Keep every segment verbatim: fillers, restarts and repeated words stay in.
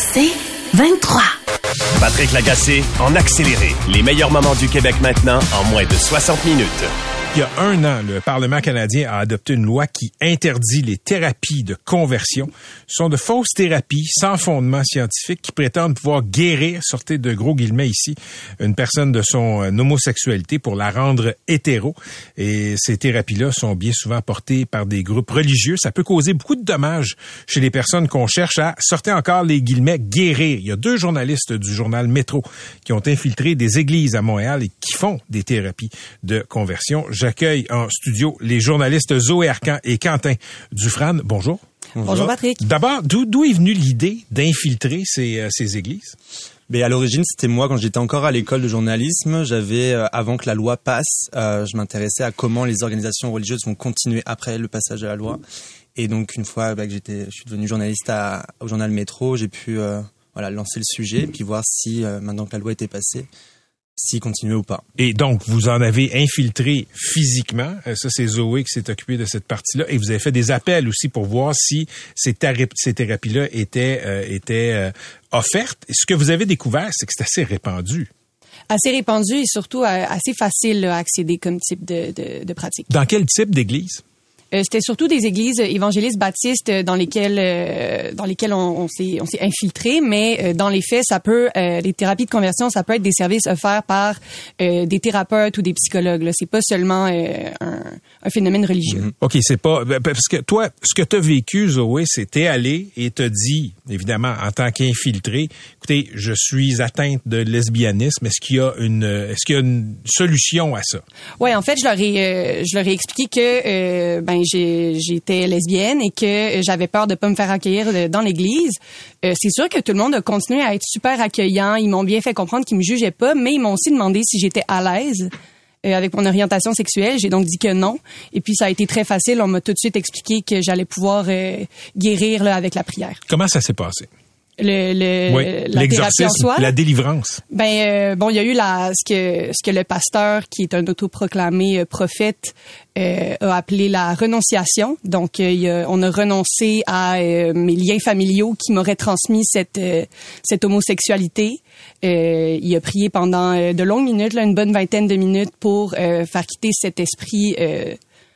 C'est vingt-trois. Patrick Lagacé en accéléré. Les meilleurs moments du Québec maintenant en moins de soixante minutes. Il y a un an, le Parlement canadien a adopté une loi qui interdit les thérapies de conversion. Ce sont de fausses thérapies sans fondement scientifique qui prétendent pouvoir guérir, sortez de gros guillemets ici, une personne de son homosexualité pour la rendre hétéro. Et ces thérapies-là sont bien souvent portées par des groupes religieux. Ça peut causer beaucoup de dommages chez les personnes qu'on cherche à, sortez encore les guillemets, guérir. Il y a deux journalistes du journal Métro qui ont infiltré des églises à Montréal et qui font des thérapies de conversion. J'accueille en studio les journalistes Zoé Arcan et Quentin Dufresne. Bonjour. Bonjour, Bonjour Patrick. D'abord, d'où, d'où est venue l'idée d'infiltrer ces, euh, ces églises? Mais à l'origine, c'était moi quand j'étais encore à l'école de journalisme. J'avais, euh, avant que la loi passe, euh, je m'intéressais à comment les organisations religieuses vont continuer après le passage de la loi. Et donc, une fois bah, que j'étais, je suis devenu journaliste à, au journal Métro, j'ai pu euh, voilà, lancer le sujet, puis voir si, euh, maintenant que la loi était passée, s'il continuait ou pas. Et donc, vous en avez infiltré physiquement. Ça, c'est Zoé qui s'est occupée de cette partie-là. Et vous avez fait des appels aussi pour voir si ces, thérap- ces thérapies-là étaient, euh, étaient euh, offertes. Et ce que vous avez découvert, c'est que c'est assez répandu. Assez répandu et surtout euh, assez facile là, à accéder comme type de, de, de pratique. Dans quel type d'église? Euh, c'était surtout des églises évangélistes baptistes dans lesquelles euh, dans lesquelles on, on s'est on s'est infiltré, mais euh, dans les faits, ça peut euh, les thérapies de conversion, ça peut être des services offerts par euh, des thérapeutes ou des psychologues. Là, c'est pas seulement euh, un, un phénomène religieux. Mm-hmm. Ok, c'est pas parce que toi, ce que t'as vécu, Zoé, c'est t'es allé et t'as dit, évidemment, en tant qu'infiltré, écoutez, je suis atteinte de lesbianisme. Est-ce qu'il y a une est-ce qu'il y a une solution à ça? Ouais, en fait, je leur ai euh, je leur ai expliqué que euh, ben J'ai, j'étais lesbienne et que j'avais peur de pas me faire accueillir dans l'église. Euh, c'est sûr que tout le monde a continué à être super accueillant. Ils m'ont bien fait comprendre qu'ils me jugeaient pas, mais ils m'ont aussi demandé si j'étais à l'aise euh, avec mon orientation sexuelle. J'ai donc dit que non. Et puis, ça a été très facile. On m'a tout de suite expliqué que j'allais pouvoir euh, guérir là, avec la prière. Comment ça s'est passé? Le, le, oui, la l'exorcisme, thérapie en soi, la délivrance. Ben euh, bon, il y a eu la ce que ce que le pasteur, qui est un autoproclamé euh, prophète, euh, a appelé la renonciation. Donc, euh, il y a, on a renoncé à euh, mes liens familiaux qui m'auraient transmis cette euh, cette homosexualité. Euh, il a prié pendant euh, de longues minutes, là, une bonne vingtaine de minutes, pour euh, faire quitter cet esprit. Euh,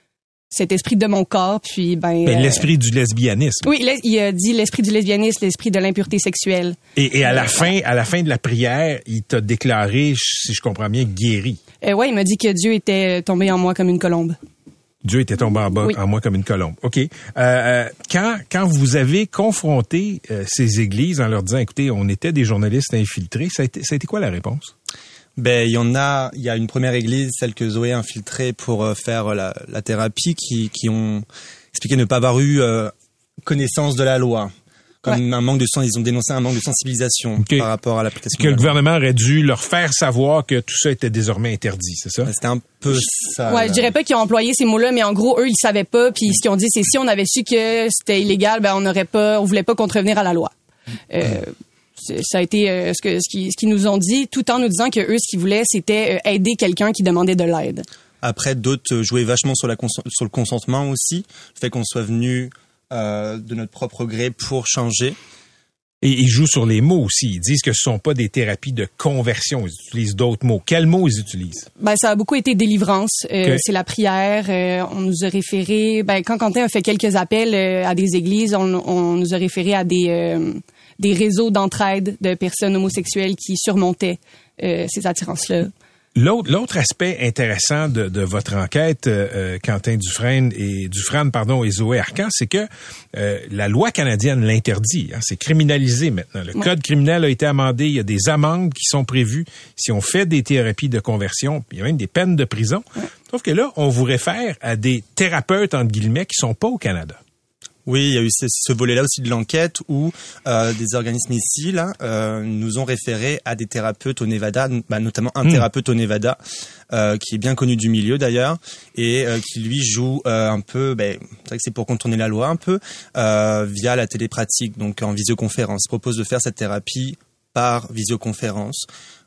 cet esprit de mon corps, puis ben... ben euh, l'esprit du lesbianisme. Oui, il a dit l'esprit du lesbianisme, l'esprit de l'impureté sexuelle. Et, et à la fin, à la fin de la prière, il t'a déclaré, si je comprends bien, guéri. Euh, oui, il m'a dit que Dieu était tombé en moi comme une colombe. Dieu était tombé en bas, oui. en moi comme une colombe. OK. Euh, euh, quand, quand vous avez confronté euh, ces églises en leur disant, écoutez, on était des journalistes infiltrés, ça a été, ça a été quoi la réponse? Ben, il y en a, il y a une première église, celle que Zoé a infiltrée pour euh, faire la, la thérapie, qui, qui ont expliqué ne pas avoir eu euh, connaissance de la loi. Comme ouais. un manque de sens, ils ont dénoncé un manque de sensibilisation okay. par rapport à l'application. Que le gouvernement aurait dû leur faire savoir que tout ça était désormais interdit, c'est ça? Ben, c'était un peu ça. Ouais, là. Je dirais pas qu'ils ont employé ces mots-là, mais en gros, eux, ils savaient pas, puis ce qu'ils ont dit, c'est si on avait su que c'était illégal, ben, on n'aurait pas, on voulait pas contrevenir à la loi. Euh, mmh. Ça a été euh, ce que ce qu'ils, ce qu'ils nous ont dit, tout en nous disant que eux, ce qu'ils voulaient, c'était euh, aider quelqu'un qui demandait de l'aide. Après, d'autres jouaient vachement sur la cons- sur le consentement aussi, le fait qu'on soit venu euh, de notre propre gré pour changer. Et ils jouent sur les mots aussi. Ils disent que ce sont pas des thérapies de conversion. Ils utilisent d'autres mots. Quels mots ils utilisent? Ben, ça a beaucoup été délivrance. Euh, okay. C'est la prière. Euh, on nous a référé... Ben, quand Quentin a fait quelques appels euh, à des églises, on, on nous a référé à des... Euh, des réseaux d'entraide de personnes homosexuelles qui surmontaient euh, ces attirances-là. L'autre, l'autre aspect intéressant de, de votre enquête, euh, Quentin Dufresne et Dufresne, pardon, et Zoé Arcan, c'est que euh, la loi canadienne l'interdit. Hein, c'est criminalisé maintenant. Le ouais. Code criminel a été amendé. Il y a des amendes qui sont prévues si on fait des thérapies de conversion. Il y a même des peines de prison. Ouais. Sauf que là, on vous réfère à des thérapeutes, entre guillemets, qui sont pas au Canada. Oui, il y a eu ce, ce volet-là aussi de l'enquête où euh, des organismes ici là euh, nous ont référé à des thérapeutes au Nevada, bah, notamment un mmh. thérapeute au Nevada euh, qui est bien connu du milieu d'ailleurs et euh, qui lui joue euh, un peu, ben, c'est vrai que c'est pour contourner la loi un peu euh, via la télépratique, donc en visioconférence. Il propose de faire cette thérapie par visioconférence.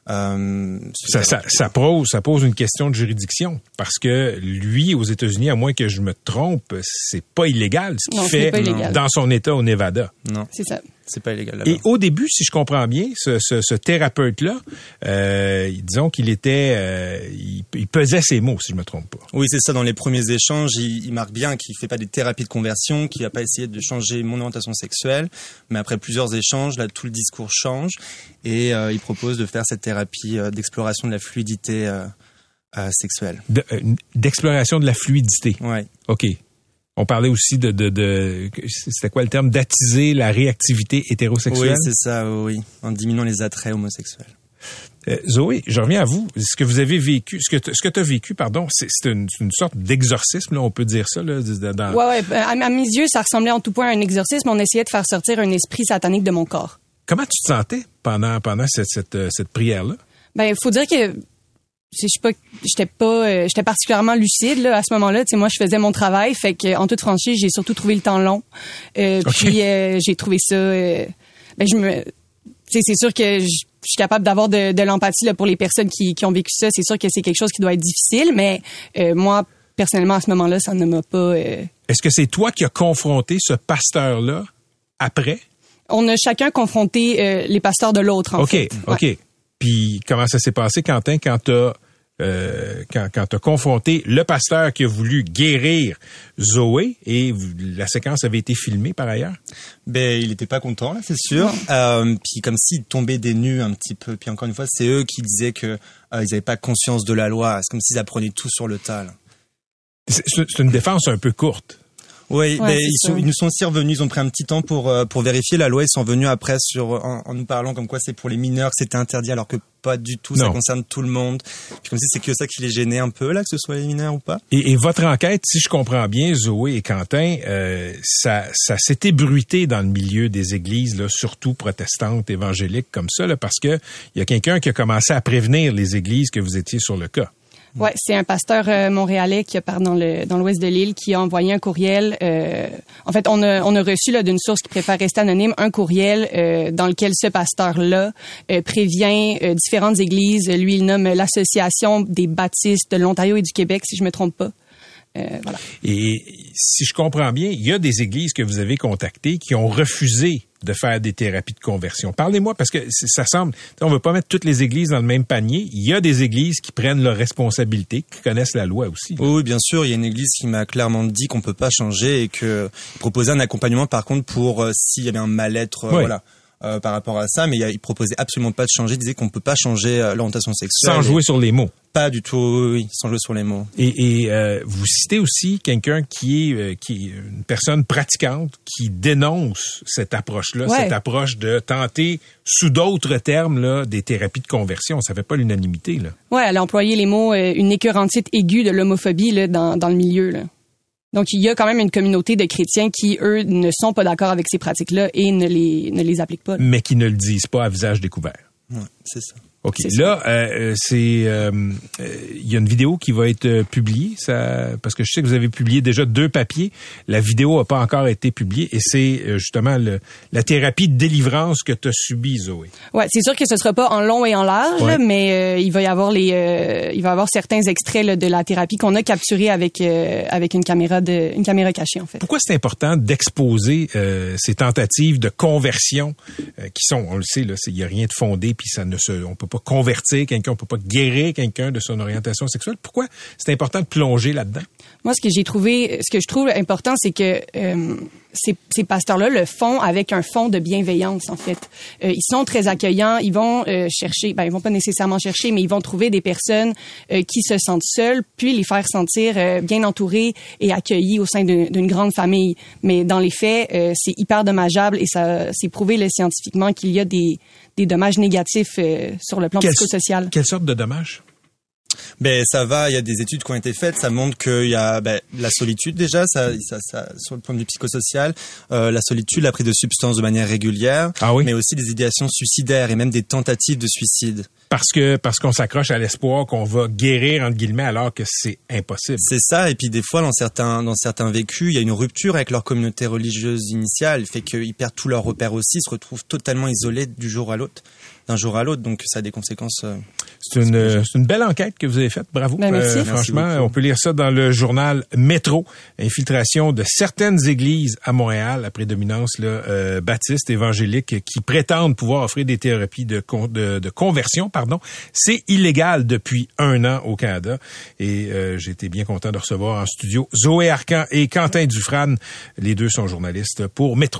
Euh, ça, ça, ça, pose, ça pose une question de juridiction parce que lui, aux États-Unis, à moins que je me trompe, c'est pas illégal ce qu'il non, fait pas illégal. Dans son État au Nevada. Non, c'est ça. c'est pas illégal là-bas. Et au début, si je comprends bien, ce, ce, ce thérapeute-là, euh, disons qu'il était, euh, il, il pesait ses mots, si je me trompe pas. Oui, c'est ça. Dans les premiers échanges, il, il marque bien qu'il fait pas des thérapies de conversion, qu'il va pas essayer de changer mon orientation sexuelle. Mais après plusieurs échanges, là, tout le discours change et euh, il propose de faire cette thérapie euh, d'exploration de la fluidité euh, euh, sexuelle. De, euh, d'exploration de la fluidité. Ouais. OK. On parlait aussi de, de, de, c'était quoi le terme? D'attiser la réactivité hétérosexuelle? Oui, c'est ça, oui. En diminuant les attraits homosexuels. Euh, Zoé, je reviens à vous. Ce que vous avez vécu, ce que t- ce que tu as vécu, pardon, c'est, c'est une, une sorte d'exorcisme, là, on peut dire ça, là. Dans... Ouais, ouais. À, à mes yeux, ça ressemblait en tout point à un exorcisme. On essayait de faire sortir un esprit satanique de mon corps. Comment tu te sentais pendant, pendant cette, cette, cette prière-là? Ben, il faut dire que je sais pas, j'étais pas, euh, j'étais particulièrement lucide là à ce moment-là. Tu sais, moi, je faisais mon travail, fait que en toute franchise, j'ai surtout trouvé le temps long. Euh, okay. Puis euh, j'ai trouvé ça. Euh, ben, je me, tu sais, c'est sûr que je, je suis capable d'avoir de, de l'empathie là pour les personnes qui, qui ont vécu ça. C'est sûr que c'est quelque chose qui doit être difficile, mais euh, moi, personnellement, à ce moment-là, ça ne m'a pas. Euh... Est-ce que c'est toi qui as confronté ce pasteur-là après? On a chacun confronté euh, les pasteurs de l'autre. En OK, fait. OK. Ouais. Puis comment ça s'est passé, Quentin, quand t'as Euh, quand, quand tu as confronté le pasteur qui a voulu guérir Zoé et la séquence avait été filmée par ailleurs? Ben, il était pas content, là, c'est sûr. Euh, puis comme s'il tombait des nues un petit peu. Puis encore une fois, c'est eux qui disaient que euh, ils avaient pas conscience de la loi. C'est comme s'ils apprenaient tout sur le tas, là. C'est, c'est une défense un peu courte. Oui, ouais, mais ils, sont, ils nous sont aussi revenus, ils ont pris un petit temps pour euh, pour vérifier la loi. Ils sont venus après sur en, en nous parlant comme quoi c'est pour les mineurs que c'était interdit, alors que pas du tout. Non. Ça concerne tout le monde. Puis comme si c'est que ça qui les gênait un peu là, que ce soit les mineurs ou pas. Et, et votre enquête, si je comprends bien, Zoé et Quentin, euh, ça ça s'est ébruité dans le milieu des églises, là, surtout protestantes, évangéliques comme ça, là, parce que il y a quelqu'un qui a commencé à prévenir les églises que vous étiez sur le cas. Ouais, c'est un pasteur euh, montréalais qui part dans le dans l'ouest de l'île qui a envoyé un courriel. Euh, en fait, on a on a reçu là d'une source qui préfère rester anonyme un courriel euh, dans lequel ce pasteur-là euh, prévient euh, différentes églises. Lui, il nomme l'Association des baptistes de l'Ontario et du Québec, si je me trompe pas. Euh, voilà. Et si je comprends bien, il y a des églises que vous avez contactées qui ont refusé de faire des thérapies de conversion. Parlez-moi, parce que ça semble, on ne veut pas mettre toutes les églises dans le même panier. Il y a des églises qui prennent leurs responsabilités, qui connaissent la loi aussi. Oui, bien sûr. Il y a une église qui m'a clairement dit qu'on peut pas changer et que proposait un accompagnement, par contre, pour euh, s'il y avait un mal-être, euh, oui. voilà. Euh, par rapport à ça, mais il proposait absolument pas de changer. Il disait qu'on peut pas changer euh, l'orientation sexuelle. Sans jouer sur les mots. Pas du tout, oui, sans jouer sur les mots. Et, et euh, vous citez aussi quelqu'un qui est euh, qui est une personne pratiquante qui dénonce cette approche-là, ouais. cette approche de tenter, sous d'autres termes, là, des thérapies de conversion. Ça fait pas l'unanimité, là. Ouais, elle a employé les mots euh, une écœurantite aiguë de l'homophobie là dans dans le milieu, là. Donc, il y a quand même une communauté de chrétiens qui, eux, ne sont pas d'accord avec ces pratiques-là et ne les, ne les appliquent pas. Là. Mais qui ne le disent pas à visage découvert. Ouais, c'est ça. OK. C'est là, euh, c'est, il euh, y a une vidéo qui va être publiée, ça, parce que je sais que vous avez publié déjà deux papiers. La vidéo n'a pas encore été publiée et c'est justement le, la thérapie de délivrance que tu as subie, Zoé. Ouais, c'est sûr que ce sera pas en long et en large, ouais. là, mais euh, il va y avoir les, euh, il va y avoir certains extraits là, de la thérapie qu'on a capturés avec euh, avec une caméra de, une caméra cachée en fait. Pourquoi c'est important d'exposer euh, ces tentatives de conversion euh, qui sont, on le sait là, il y a rien de fondé puis ça ne se, on peut pas convertir quelqu'un, on peut pas guérir quelqu'un de son orientation sexuelle. Pourquoi c'est important de plonger là-dedans? Moi, ce que j'ai trouvé, ce que je trouve important, c'est que euh, ces, ces pasteurs-là le font avec un fond de bienveillance, en fait. Euh, ils sont très accueillants, ils vont euh, chercher, ben ils vont pas nécessairement chercher, mais ils vont trouver des personnes euh, qui se sentent seules, puis les faire sentir euh, bien entourées et accueillies au sein d'une, d'une grande famille. Mais dans les faits, euh, c'est hyper dommageable et ça, c'est prouvé là, scientifiquement qu'il y a des des dommages négatifs euh, sur le plan Quelle, psychosocial. Quelle sorte de dommages? Ben ça va, il y a des études qui ont été faites, ça montre qu'il y a ben, la solitude déjà, ça, ça, ça, sur le point de vue psychosocial, euh, la solitude, la prise de substances de manière régulière, ah oui? mais aussi des idéations suicidaires et même des tentatives de suicide. Parce que parce qu'on s'accroche à l'espoir qu'on va guérir entre guillemets alors que c'est impossible. C'est ça, et puis des fois dans certains dans certains vécus, il y a une rupture avec leur communauté religieuse initiale, fait qu'ils perdent tous leurs repères aussi, se retrouvent totalement isolés du jour à l'autre, d'un jour à l'autre, donc ça a des conséquences. Euh, c'est une c'est une belle enquête que vous avez faite, bravo. Ben, merci. Euh, merci franchement, beaucoup. On peut lire ça dans le journal Métro. Infiltration de certaines églises à Montréal à prédominance là, euh, baptiste évangélique qui prétendent pouvoir offrir des thérapies de con, de, de conversion. Pardon, c'est illégal depuis un an au Canada et euh, j'ai été bien content de recevoir en studio Zoé Arcan et Quentin Dufrane. Les deux sont journalistes pour Métro.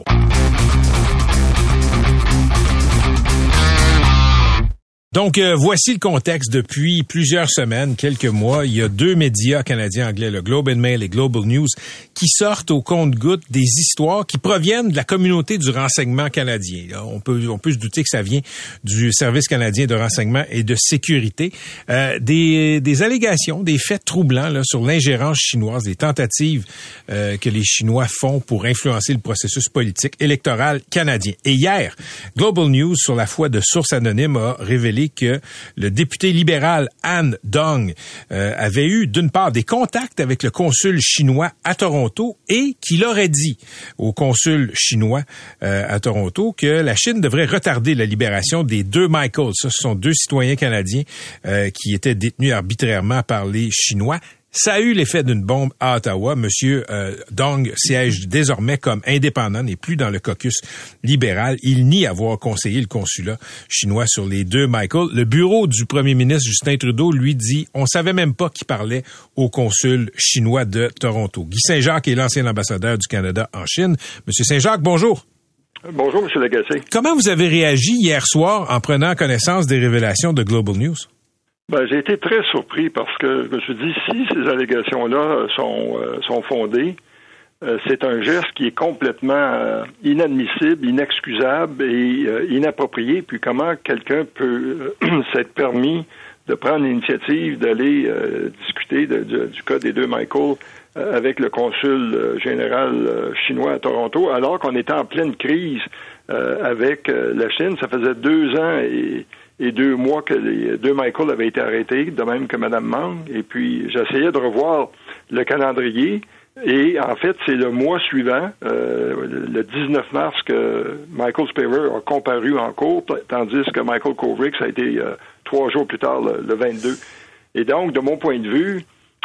Donc, euh, voici le contexte. Depuis plusieurs semaines, quelques mois, il y a deux médias canadiens anglais, le Globe and Mail et Global News, qui sortent au compte-gouttes des histoires qui proviennent de la communauté du renseignement canadien. Là, on peut on peut se douter que ça vient du Service canadien de renseignement et de sécurité. Euh, des, des allégations, des faits troublants là, sur l'ingérence chinoise, des tentatives euh, que les Chinois font pour influencer le processus politique électoral canadien. Et hier, Global News, sur la foi de sources anonymes, a révélé que le député libéral Anne Dong euh, avait eu, d'une part, des contacts avec le consul chinois à Toronto et qu'il aurait dit au consul chinois euh, à Toronto que la Chine devrait retarder la libération des deux Michael. Ça, ce sont deux citoyens canadiens euh, qui étaient détenus arbitrairement par les Chinois. Ça a eu l'effet d'une bombe à Ottawa. Monsieur euh, Dong siège désormais comme indépendant, n'est plus dans le caucus libéral. Il nie avoir conseillé le consulat chinois sur les deux Michael. Le bureau du premier ministre Justin Trudeau lui dit on savait même pas qui parlait au consul chinois de Toronto. Guy Saint-Jacques est l'ancien ambassadeur du Canada en Chine. Monsieur Saint-Jacques, bonjour. Bonjour, Monsieur Lagacé. Comment vous avez réagi hier soir en prenant connaissance des révélations de Global News? Ben, j'ai été très surpris parce que je me suis dit, si ces allégations-là sont, euh, sont fondées, euh, c'est un geste qui est complètement euh, inadmissible, inexcusable et euh, inapproprié. Puis comment quelqu'un peut euh, s'être permis de prendre l'initiative d'aller euh, discuter de, de, du cas des deux Michael euh, avec le consul euh, général euh, chinois à Toronto, alors qu'on était en pleine crise euh, avec euh, la Chine. Ça faisait deux ans et et deux mois que les deux Michael avaient été arrêtés, de même que Mme Mang. Et puis, j'essayais de revoir le calendrier. Et en fait, c'est le mois suivant, euh, le dix-neuf mars, que Michael Spavor a comparu en cour, tandis que Michael Kovrig, ça a été euh, trois jours plus tard, le, le vingt-deux. Et donc, de mon point de vue,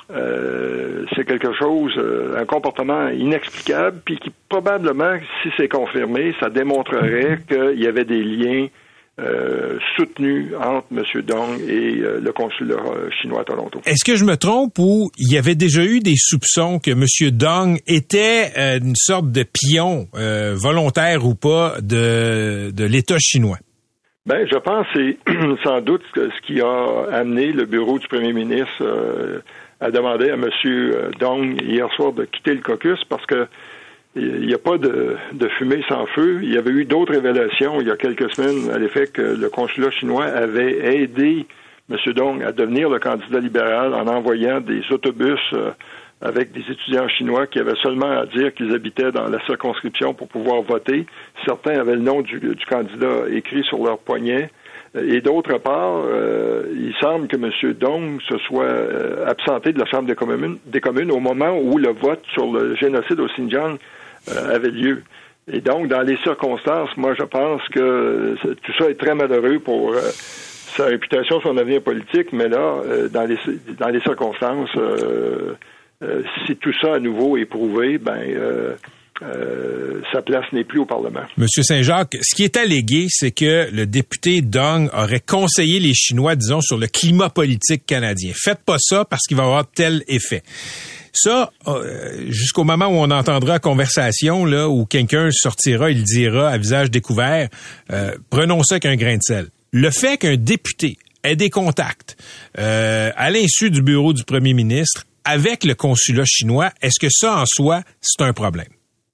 euh, c'est quelque chose, euh, un comportement inexplicable, puis qui probablement, si c'est confirmé, ça démontrerait qu'il y avait des liens Euh, soutenu entre M. Dong et euh, le consulat euh, chinois à Toronto. Est-ce que je me trompe ou il y avait déjà eu des soupçons que M. Dong était euh, une sorte de pion, euh, volontaire ou pas, de, de l'État chinois? Ben, je pense que c'est sans doute ce qui a amené le bureau du premier ministre euh, à demander à M. Dong hier soir de quitter le caucus parce que il n'y a pas de, de fumée sans feu. Il y avait eu d'autres révélations il y a quelques semaines à l'effet que le consulat chinois avait aidé M. Dong à devenir le candidat libéral en envoyant des autobus euh, avec des étudiants chinois qui avaient seulement à dire qu'ils habitaient dans la circonscription pour pouvoir voter. Certains avaient le nom du, du candidat écrit sur leur poignet. Et d'autre part, euh, il semble que M. Dong se soit euh, absenté de la Chambre des communes, des communes au moment où le vote sur le génocide au Xinjiang euh, avait lieu. Et donc, dans les circonstances, moi, je pense que euh, tout ça est très malheureux pour euh, sa réputation, son avenir politique, mais là, euh, dans les dans les circonstances, euh, euh, si tout ça à nouveau est prouvé, ben euh, Euh, sa place n'est plus au Parlement. Monsieur Saint-Jacques, ce qui est allégué, c'est que le député Dong aurait conseillé les Chinois, disons, sur le climat politique canadien. Faites pas ça parce qu'il va y avoir tel effet. Ça, euh, jusqu'au moment où on entendra la conversation, là, où quelqu'un sortira, il dira à visage découvert, euh, prenons ça avec un grain de sel. Le fait qu'un député ait des contacts euh, à l'insu du bureau du premier ministre avec le consulat chinois, est-ce que ça, en soi, c'est un problème?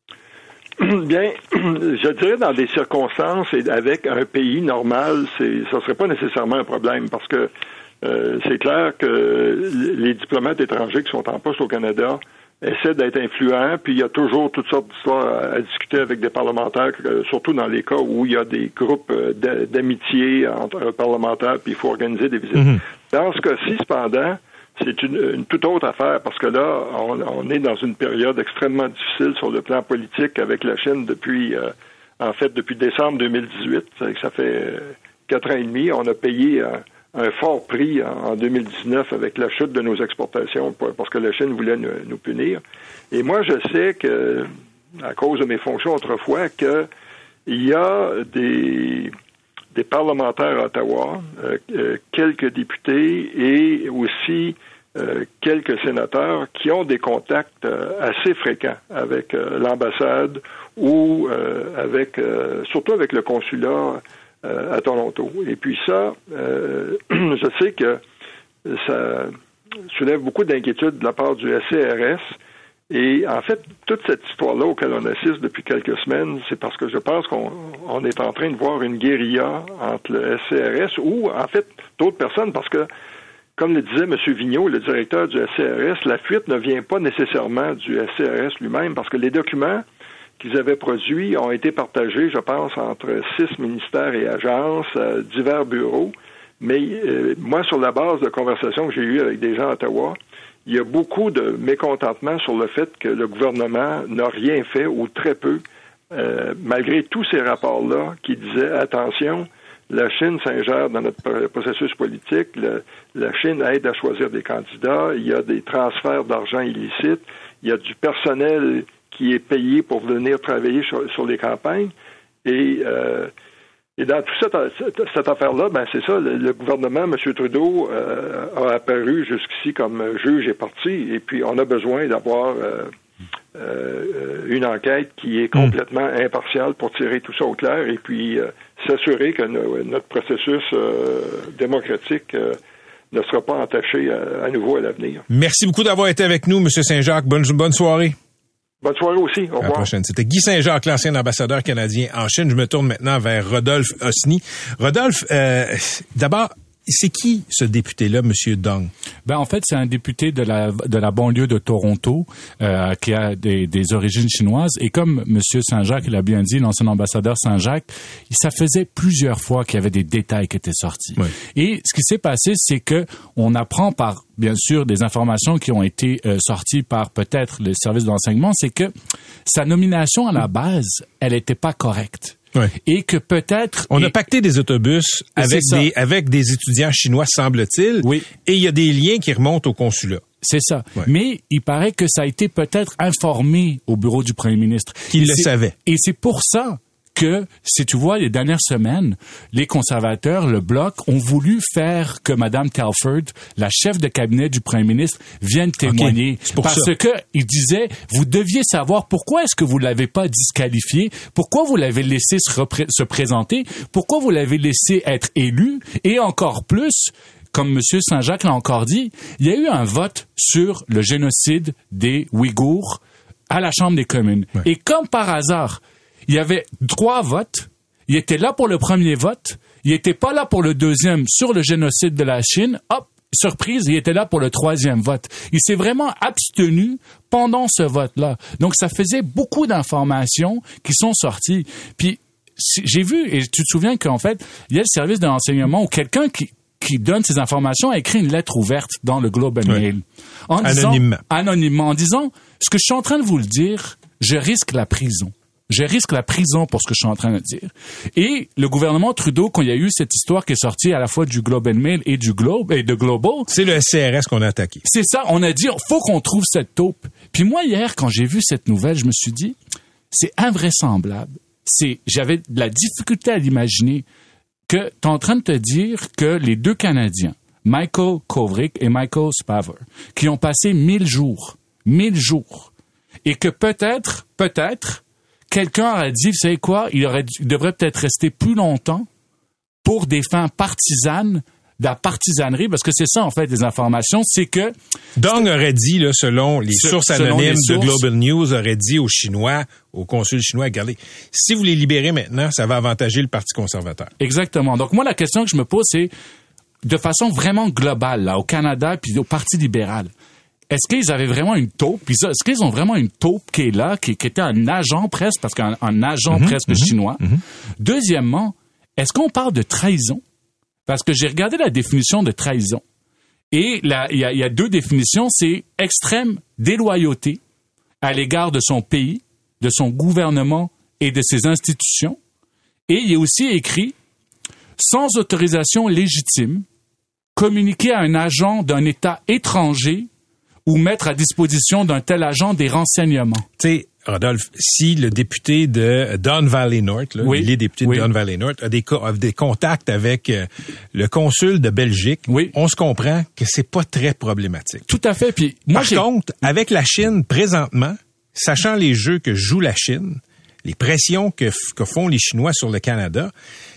Bien, je dirais dans des circonstances et avec un pays normal, c'est, ça serait pas nécessairement un problème parce que euh, c'est clair que les diplomates étrangers qui sont en poste au Canada essaie d'être influent, puis il y a toujours toutes sortes d'histoires à, à discuter avec des parlementaires, surtout dans les cas où il y a des groupes d'amitié entre parlementaires, puis il faut organiser des visites. Mm-hmm. Dans ce cas-ci, cependant, c'est une, une toute autre affaire, parce que là, on, on est dans une période extrêmement difficile sur le plan politique avec la Chine depuis, euh, en fait, depuis décembre deux mille dix-huit. Ça fait quatre ans et demi. On a payé un, un fort prix en, en deux mille dix-neuf avec la chute de nos exportations, parce que la Chine voulait nous, nous punir. Et moi, je sais que, à cause de mes fonctions autrefois, que il y a des... des parlementaires à Ottawa, euh, euh, quelques députés et aussi euh, quelques sénateurs qui ont des contacts euh, assez fréquents avec euh, l'ambassade ou euh, avec, euh, surtout avec le consulat euh, à Toronto. Et puis ça, euh, je sais que ça soulève beaucoup d'inquiétudes de la part du S C R S. Et en fait, toute cette histoire-là auquel on assiste depuis quelques semaines, c'est parce que je pense qu'on on est en train de voir une guérilla entre le S C R S ou, en fait, d'autres personnes, parce que, comme le disait M. Vigneault, le directeur du S C R S, la fuite ne vient pas nécessairement du S C R S lui-même, parce que les documents qu'ils avaient produits ont été partagés, je pense, entre six ministères et agences, euh, divers bureaux. Mais euh, moi, sur la base de conversations que j'ai eues avec des gens à Ottawa, il y a beaucoup de mécontentement sur le fait que le gouvernement n'a rien fait ou très peu, euh, malgré tous ces rapports-là qui disaient, attention, la Chine s'ingère dans notre processus politique, le, la Chine aide à choisir des candidats, il y a des transferts d'argent illicites, il y a du personnel qui est payé pour venir travailler sur, sur les campagnes, et... Euh, Et dans toute cette, cette, cette affaire-là, ben c'est ça, le, le gouvernement, M. Trudeau, euh, a apparu jusqu'ici comme juge et parti, et puis on a besoin d'avoir euh, euh, une enquête qui est complètement mmh. impartiale pour tirer tout ça au clair, et puis euh, s'assurer que no, notre processus euh, démocratique euh, ne sera pas entaché à, à nouveau à l'avenir. Merci beaucoup d'avoir été avec nous, M. Saint-Jacques. Bonne, bonne soirée. Bonne soirée aussi. Au revoir. À la prochaine. C'était Guy Saint-Jacques, l'ancien ambassadeur canadien en Chine. Je me tourne maintenant vers Rodolphe Osny. Rodolphe, euh, d'abord, c'est qui ce député-là, M. Dong? Ben en fait, c'est un député de la de la banlieue de Toronto euh, qui a des, des origines chinoises. Et comme M. Saint-Jacques l'a bien dit, l'ancien ambassadeur Saint-Jacques, ça faisait plusieurs fois qu'il y avait des détails qui étaient sortis. Oui. Et ce qui s'est passé, c'est que on apprend par bien sûr des informations qui ont été euh, sorties par peut-être le service de renseignement, c'est que sa nomination à la base, elle n'était pas correcte. Ouais. Et que peut-être... On et, a pacté des autobus avec des, avec des étudiants chinois, semble-t-il. Oui. Et il y a des liens qui remontent au consulat. C'est ça. Ouais. Mais il paraît que ça a été peut-être informé au bureau du premier ministre. Qu'il le savait. Et c'est pour ça que, si tu vois, les dernières semaines, les conservateurs, le Bloc, ont voulu faire que Mme Telford, la chef de cabinet du premier ministre, vienne témoigner. Okay. C'est pour parce ça. que il disait, vous deviez savoir pourquoi est-ce que vous l'avez pas disqualifié, pourquoi vous l'avez laissé se, repré- se présenter, pourquoi vous l'avez laissé être élu, et encore plus, comme M. Saint-Jacques l'a encore dit, il y a eu un vote sur le génocide des Ouïghours à la Chambre des communes. Ouais. Et comme par hasard, il y avait trois votes. Il était là pour le premier vote. Il était pas là pour le deuxième sur le génocide de la Chine. Hop, surprise, il était là pour le troisième vote. Il s'est vraiment abstenu pendant ce vote-là. Donc, ça faisait beaucoup d'informations qui sont sorties. Puis, j'ai vu, et tu te souviens qu'en fait, il y a le service de renseignement où quelqu'un qui qui donne ces informations a écrit une lettre ouverte dans le Globe and Mail. En disant, anonymement. Anonymement. En disant, ce que je suis en train de vous le dire, je risque la prison. Je risque la prison pour ce que je suis en train de dire. Et le gouvernement Trudeau, quand il y a eu cette histoire qui est sortie à la fois du Globe and Mail et du Globe, et de Global. C'est le S C R S qu'on a attaqué. C'est ça. On a dit, faut qu'on trouve cette taupe. Puis moi, hier, quand j'ai vu cette nouvelle, je me suis dit, c'est invraisemblable. C'est, j'avais de la difficulté à l'imaginer que t'es en train de te dire que les deux Canadiens, Michael Kovrig et Michael Spavor, qui ont passé mille jours, mille jours, et que peut-être, peut-être, quelqu'un aurait dit, vous savez quoi, il, aurait, il devrait peut-être rester plus longtemps pour des fins partisanes, de la partisanerie, parce que c'est ça, en fait, les informations, c'est que... Dong aurait dit, là, selon les Ce, sources selon anonymes les sources, de Global News, aurait dit aux Chinois, au consul chinois, regardez, si vous les libérez maintenant, ça va avantager le Parti conservateur. Exactement. Donc, moi, la question que je me pose, c'est, de façon vraiment globale, là, au Canada, puis au Parti libéral, est-ce qu'ils avaient vraiment une taupe? Puis ça, est-ce qu'ils ont vraiment une taupe qui est là, qui, qui était un agent presque, parce qu'un un agent mm-hmm, presque mm-hmm, chinois? Mm-hmm. Deuxièmement, est-ce qu'on parle de trahison? Parce que j'ai regardé la définition de trahison. Et il y a, y a deux définitions. C'est extrême déloyauté à l'égard de son pays, de son gouvernement et de ses institutions. Et il est aussi écrit sans autorisation légitime, communiquer à un agent d'un État étranger ou mettre à disposition d'un tel agent des renseignements. Tu sais, Rodolphe, si le député de Don Valley North, là, oui, les députés oui. de Don Valley North, a des, co- a des contacts avec euh, le consul de Belgique, oui. on se comprend que c'est pas très problématique. Tout à fait. Puis moi, Par j'ai... contre, avec la Chine présentement, sachant les jeux que joue la Chine, les pressions que, que font les Chinois sur le Canada,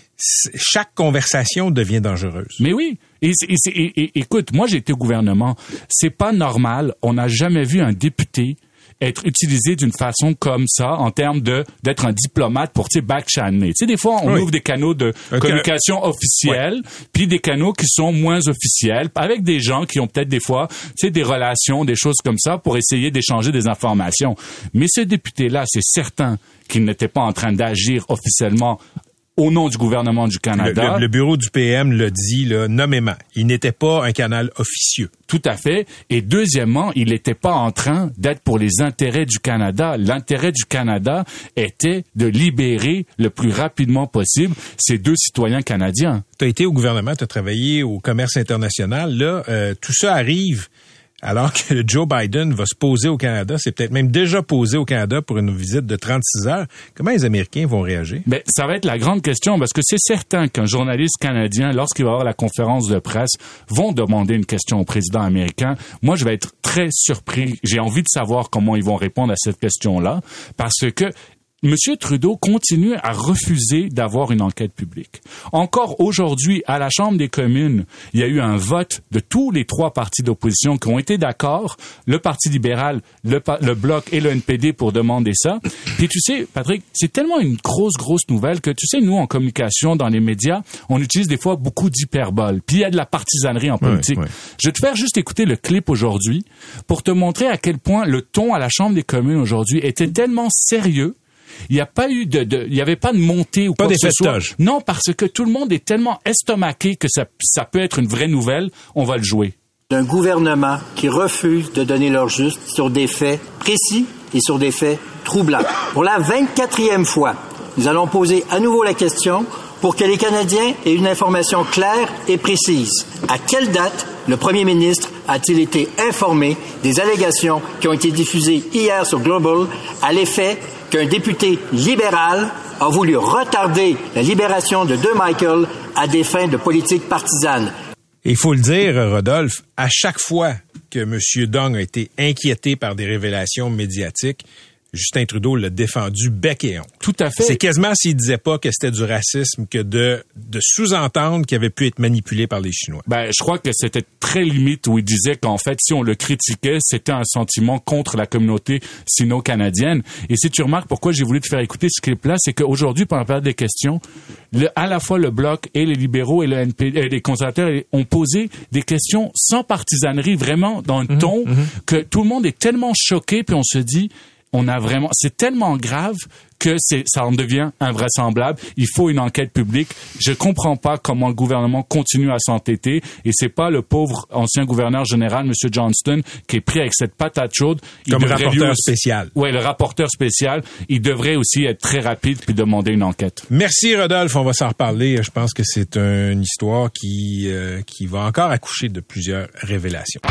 chaque conversation devient dangereuse. Mais oui. Et, et, et, et écoute, moi j'ai été au gouvernement. C'est pas normal. On n'a jamais vu un député être utilisé d'une façon comme ça en termes de d'être un diplomate pour, tu sais, back-channel. Tu sais, des fois, on oui. ouvre des canaux de okay. communication officiels, ouais. puis des canaux qui sont moins officiels, avec des gens qui ont peut-être des fois, tu sais, des relations, des choses comme ça, pour essayer d'échanger des informations. Mais ce député-là, c'est certain qu'il n'était pas en train d'agir officiellement au nom du gouvernement du Canada. Le, le, le bureau du P M l'a dit là, nommément. Il n'était pas un canal officieux. Tout à fait. Et deuxièmement, il n'était pas en train d'être pour les intérêts du Canada. L'intérêt du Canada était de libérer le plus rapidement possible ces deux citoyens canadiens. Tu as été au gouvernement, tu as travaillé au commerce international. Là, euh, tout ça arrive alors que Joe Biden va se poser au Canada, c'est peut-être même déjà posé au Canada pour une visite de trente-six heures. Comment les Américains vont réagir? Ben, ça va être la grande question, parce que c'est certain qu'un journaliste canadien, lorsqu'il va avoir la conférence de presse, vont demander une question au président américain. Moi, je vais être très surpris. J'ai envie de savoir comment ils vont répondre à cette question-là, parce que Monsieur Trudeau continue à refuser d'avoir une enquête publique. Encore aujourd'hui, à la Chambre des communes, il y a eu un vote de tous les trois partis d'opposition qui ont été d'accord, le Parti libéral, le, le Bloc et le N P D pour demander ça. Puis tu sais, Patrick, c'est tellement une grosse, grosse nouvelle que tu sais, nous, en communication, dans les médias, on utilise des fois beaucoup d'hyperbole. Puis il y a de la partisanerie en politique. Oui, oui. Je vais te faire juste écouter le clip aujourd'hui pour te montrer à quel point le ton à la Chambre des communes aujourd'hui était tellement sérieux. Il n'y a pas eu de, de, il y avait pas de montée ou pas quoi que ce soit. Non, parce que tout le monde est tellement estomaqué que ça, ça peut être une vraie nouvelle. On va le jouer. D'un gouvernement qui refuse de donner leur juste sur des faits précis et sur des faits troublants. Pour la vingt-quatrième fois, nous allons poser à nouveau la question pour que les Canadiens aient une information claire et précise. À quelle date le premier ministre a-t-il été informé des allégations qui ont été diffusées hier sur Global à l'effet qu'un député libéral a voulu retarder la libération de deux Michael à des fins de politique partisane? Il faut le dire, Rodolphe, à chaque fois que M. Dong a été inquiété par des révélations médiatiques, Justin Trudeau l'a défendu bec et ongle. Tout à fait. C'est quasiment s'il disait pas que c'était du racisme que de, de sous-entendre qu'il avait pu être manipulé par les Chinois. Ben, je crois que c'était très limite où il disait qu'en fait, si on le critiquait, c'était un sentiment contre la communauté sino-canadienne. Et si tu remarques pourquoi j'ai voulu te faire écouter ce clip-là, c'est qu'aujourd'hui, pendant la période des questions, le, à la fois le Bloc et les libéraux et le N P D, et les conservateurs ont posé des questions sans partisanerie, vraiment dans un mmh, ton mmh. que tout le monde est tellement choqué, puis on se dit, on a vraiment, c'est tellement grave que c'est, ça en devient invraisemblable. Il faut une enquête publique. Je comprends pas comment le gouvernement continue à s'entêter, et c'est pas le pauvre ancien gouverneur général, M. Johnston, qui est pris avec cette patate chaude. Il Comme rapporteur aussi, spécial. Ouais, le rapporteur spécial. Il devrait aussi être très rapide puis demander une enquête. Merci, Rodolphe. On va s'en reparler. Je pense que c'est une histoire qui, euh, qui va encore accoucher de plusieurs révélations.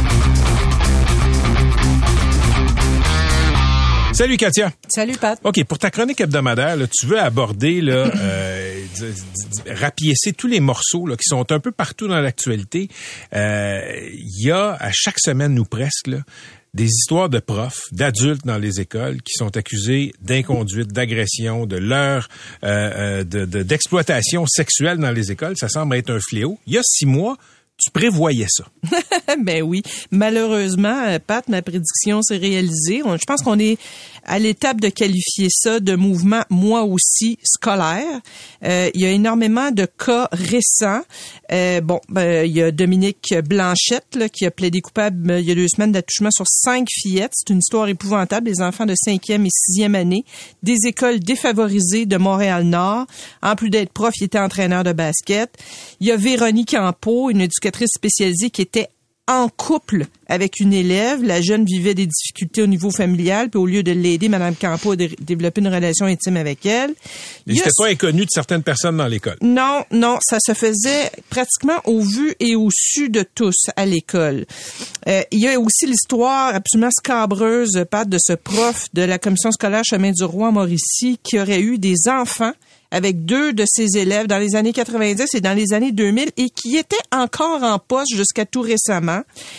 Salut Katia. Salut Pat. OK, pour ta chronique hebdomadaire, là, tu veux aborder, là, euh, d- d- rapiécer tous les morceaux là, qui sont un peu partout dans l'actualité. Il euh, y a à chaque semaine ou presque là, des histoires de profs, d'adultes dans les écoles qui sont accusés d'inconduite, d'agression, de leur euh, de, de, d'exploitation sexuelle dans les écoles. Ça semble être un fléau. Il y a six mois, tu prévoyais ça. Ben oui. Malheureusement, Pat, ma prédiction s'est réalisée. On, je pense qu'on est à l'étape de qualifier ça de mouvement, moi aussi, scolaire. Euh, il y a énormément de cas récents. Euh, bon, ben, il y a Dominique Blanchette là, qui a plaidé coupable euh, il y a deux semaines d'attouchement sur cinq fillettes. C'est une histoire épouvantable. Des enfants de cinquième et sixième année, des écoles défavorisées de Montréal-Nord. En plus d'être prof, il était entraîneur de basket. Il y a Véronique Campeau, une éducatrice spécialisée qui était en couple avec une élève. La jeune vivait des difficultés au niveau familial, puis au lieu de l'aider, Mme Campeau a dé- développé une relation intime avec elle. Il n'était pas inconnu de certaines personnes dans l'école. Non, non, ça se faisait pratiquement au vu et au su de tous à l'école. Euh, il y a aussi l'histoire absolument scabreuse, Pat, de ce prof de la commission scolaire Chemin du Roi en Mauricie qui aurait eu des enfants avec deux de ses élèves dans les années quatre-vingt-dix et dans les années deux mille et qui étaient encore en poste jusqu'à tout récemment.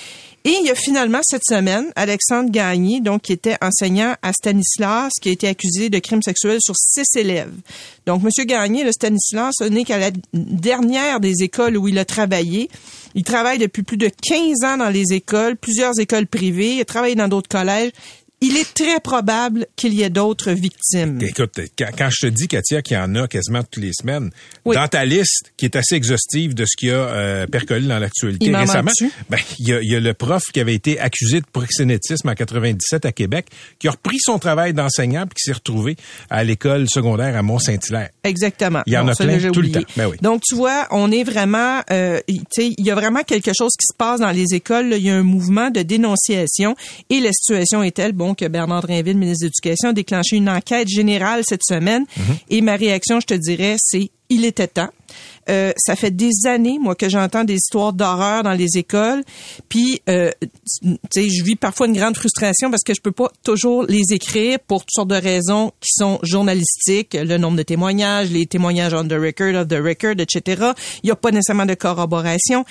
Et il y a finalement cette semaine Alexandre Gagné, donc qui était enseignant à Stanislas, qui a été accusé de crimes sexuels sur six élèves. Donc, M. Gagné, le Stanislas, n'est qu'à la dernière des écoles où il a travaillé. Il travaille depuis plus de quinze ans dans les écoles, plusieurs écoles privées. Il a travaillé dans d'autres collèges. Il est très probable qu'il y ait d'autres victimes. Écoute, quand, quand je te dis, Katia, qu'il y en a quasiment toutes les semaines, oui. dans ta liste, qui est assez exhaustive de ce qui a euh, percolé dans l'actualité récemment, ben il y a, y a le prof qui avait été accusé de proxénétisme en quatre-vingt-dix-sept à Québec, qui a repris son travail d'enseignant puis qui s'est retrouvé à l'école secondaire à Mont-Saint-Hilaire. Exactement. Il y en bon, a ça, plein tout oublié. le temps. Ben oui. Donc, tu vois, on est vraiment... Euh, tu sais, il y a vraiment quelque chose qui se passe dans les écoles. Là. Il y a un mouvement de dénonciation et la situation est telle, bon, que Bernard Drinville, ministre de l'Éducation, a déclenché une enquête générale cette semaine. Mm-hmm. Et ma réaction, je te dirais, c'est « il était temps ». Euh, ça fait des années, moi, que j'entends des histoires d'horreur dans les écoles. Puis, euh, tu sais, je vis parfois une grande frustration parce que je peux pas toujours les écrire pour toutes sortes de raisons qui sont journalistiques, le nombre de témoignages, les témoignages on the record, off the record, et cetera. Il y a pas nécessairement de corroboration.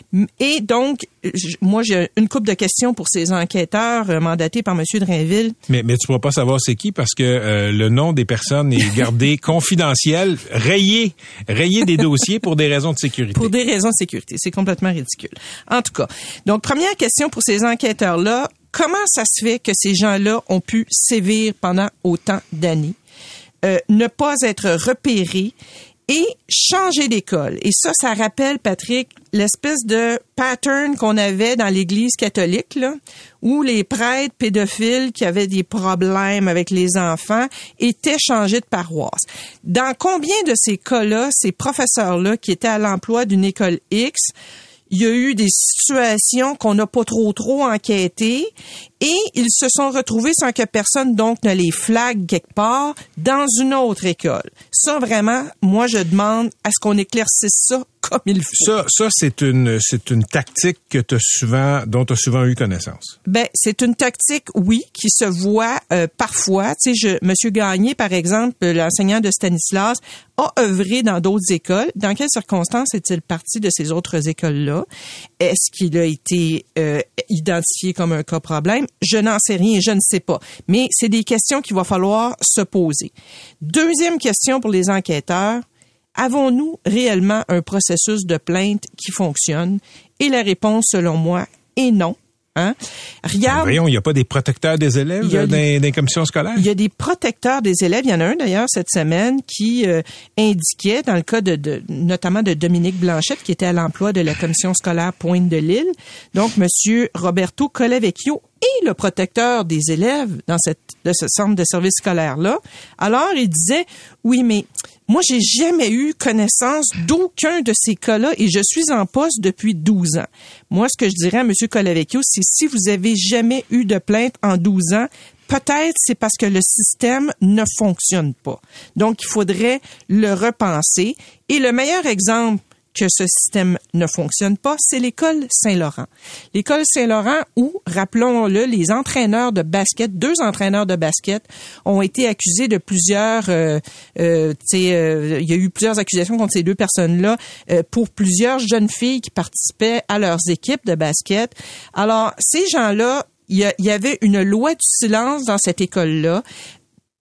Et donc, je, moi, j'ai une couple de questions pour ces enquêteurs euh, mandatés par M. Drainville. Mais, mais tu pourras pas savoir c'est qui parce que euh, le nom des personnes est gardé confidentiel, rayé, rayé des dossiers pour des raisons de sécurité. Pour des raisons de sécurité. C'est complètement ridicule. En tout cas, donc première question pour ces enquêteurs-là, comment ça se fait que ces gens-là ont pu sévir pendant autant d'années, euh, ne pas être repérés et changer d'école? Et ça, ça rappelle, Patrick, l'espèce de pattern qu'on avait dans l'Église catholique, là, où les prêtres pédophiles qui avaient des problèmes avec les enfants étaient changés de paroisse. Dans combien de ces cas-là, ces professeurs-là qui étaient à l'emploi d'une école X, il y a eu des situations qu'on n'a pas trop trop enquêtées et ils se sont retrouvés sans que personne donc ne les flague quelque part dans une autre école. Ça, vraiment, moi, je demande à ce qu'on éclaircisse ça comme il faut. Ça, ça c'est une c'est une tactique que t'as souvent dont tu as souvent eu connaissance. Ben, c'est une tactique, oui, qui se voit euh, parfois. Tu sais, je, Monsieur Gagné, par exemple, l'enseignant de Stanislas, a œuvré dans d'autres écoles. Dans quelles circonstances est-il parti de ces autres écoles-là? Est-ce qu'il a été euh, identifié comme un cas problème? Je n'en sais rien, je ne sais pas. Mais c'est des questions qu'il va falloir se poser. Deuxième question pour les enquêteurs. Avons-nous réellement un processus de plainte qui fonctionne? Et la réponse, selon moi, est non. Hein? Regarde. Ben voyons, il n'y a pas des protecteurs des élèves dans des, des commissions scolaires? Il y a des protecteurs des élèves. Il y en a un, d'ailleurs, cette semaine, qui euh, indiquait, dans le cas de, de, notamment de Dominique Blanchette, qui était à l'emploi de la commission scolaire Pointe-de-l'Île. Donc, Monsieur Roberto Colavecchio est le protecteur des élèves dans cette, de ce centre de service scolaire-là. Alors, il disait, oui, mais moi, j'ai jamais eu connaissance d'aucun de ces cas-là et je suis en poste depuis douze ans. Moi, ce que je dirais à M. Colavecchio, c'est si vous avez jamais eu de plainte en douze ans, peut-être c'est parce que le système ne fonctionne pas. Donc, il faudrait le repenser. Et le meilleur exemple que ce système ne fonctionne pas, c'est l'école Saint-Laurent. L'école Saint-Laurent où, rappelons-le, les entraîneurs de basket, deux entraîneurs de basket, ont été accusés de plusieurs, euh, euh, tu sais, euh, il y a eu plusieurs accusations contre ces deux personnes-là euh, pour plusieurs jeunes filles qui participaient à leurs équipes de basket. Alors, ces gens-là, il y, a, il y avait une loi du silence dans cette école-là.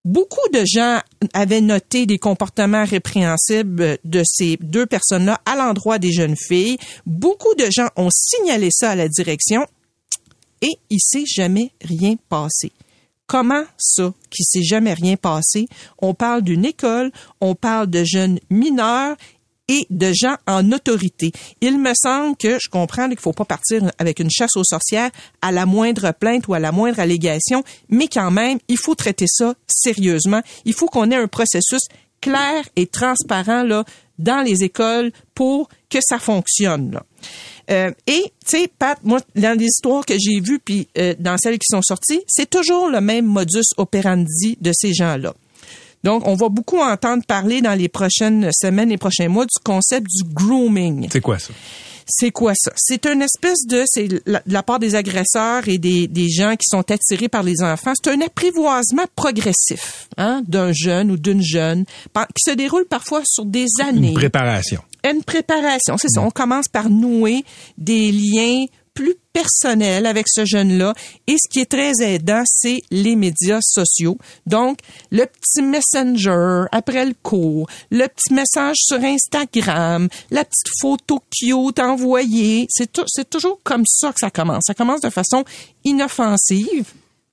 Beaucoup de gens avaient noté des comportements répréhensibles de ces deux personnes-là à l'endroit des jeunes filles. Beaucoup de gens ont signalé ça à la direction et il s'est jamais rien passé. Comment ça, qu'il s'est jamais rien passé? On parle d'une école, on parle de jeunes mineurs et de gens en autorité. Il me semble que je comprends qu'il ne faut pas partir avec une chasse aux sorcières à la moindre plainte ou à la moindre allégation, mais quand même, il faut traiter ça sérieusement. Il faut qu'on ait un processus clair et transparent là dans les écoles pour que ça fonctionne, là. Euh, et, tu sais, Pat, moi, dans les histoires que j'ai vues, puis euh, dans celles qui sont sorties, c'est toujours le même modus operandi de ces gens-là. Donc, on va beaucoup entendre parler dans les prochaines semaines et prochains mois du concept du grooming. C'est quoi ça? C'est quoi ça? C'est une espèce de, c'est la, de la part des agresseurs et des, des gens qui sont attirés par les enfants. C'est un apprivoisement progressif, hein, d'un jeune ou d'une jeune, qui se déroule parfois sur des années. Une préparation. Une préparation, c'est ça. On commence par nouer des liens plus personnel avec ce jeune-là. Et ce qui est très aidant, c'est les médias sociaux. Donc, le petit messenger après le cours, le petit message sur Instagram, la petite photo cute envoyée. C'est, tout, c'est toujours comme ça que ça commence. Ça commence de façon inoffensive.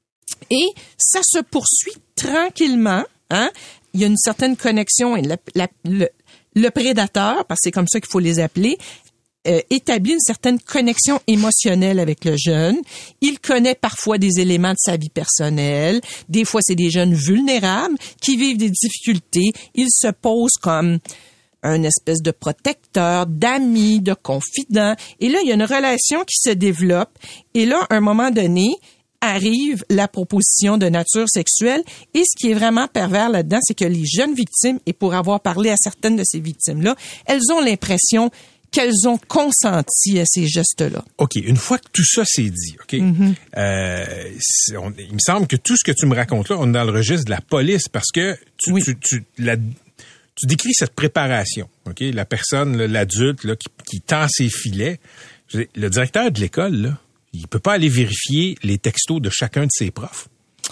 Et ça se poursuit tranquillement. Hein? Il y a une certaine connexion et la, la, le, le prédateur, parce que c'est comme ça qu'il faut les appeler, Euh, établit une certaine connexion émotionnelle avec le jeune. Il connaît parfois des éléments de sa vie personnelle. Des fois, c'est des jeunes vulnérables qui vivent des difficultés. Il se pose comme un espèce de protecteur, d'ami, de confident. Et là, il y a une relation qui se développe. Et là, à un moment donné, arrive la proposition de nature sexuelle. Et ce qui est vraiment pervers là-dedans, c'est que les jeunes victimes, et pour avoir parlé à certaines de ces victimes-là, elles ont l'impression qu'elles ont consenti à ces gestes-là. OK, une fois que tout ça c'est dit, OK, mm-hmm. euh, on, il me semble que tout ce que tu me racontes là, on est dans le registre de la police parce que tu, oui. tu, tu, la, tu décris cette préparation, OK, la personne, là, l'adulte là, qui, qui tend ses filets. Le directeur de l'école, là, il peut pas aller vérifier les textos de chacun de ses profs.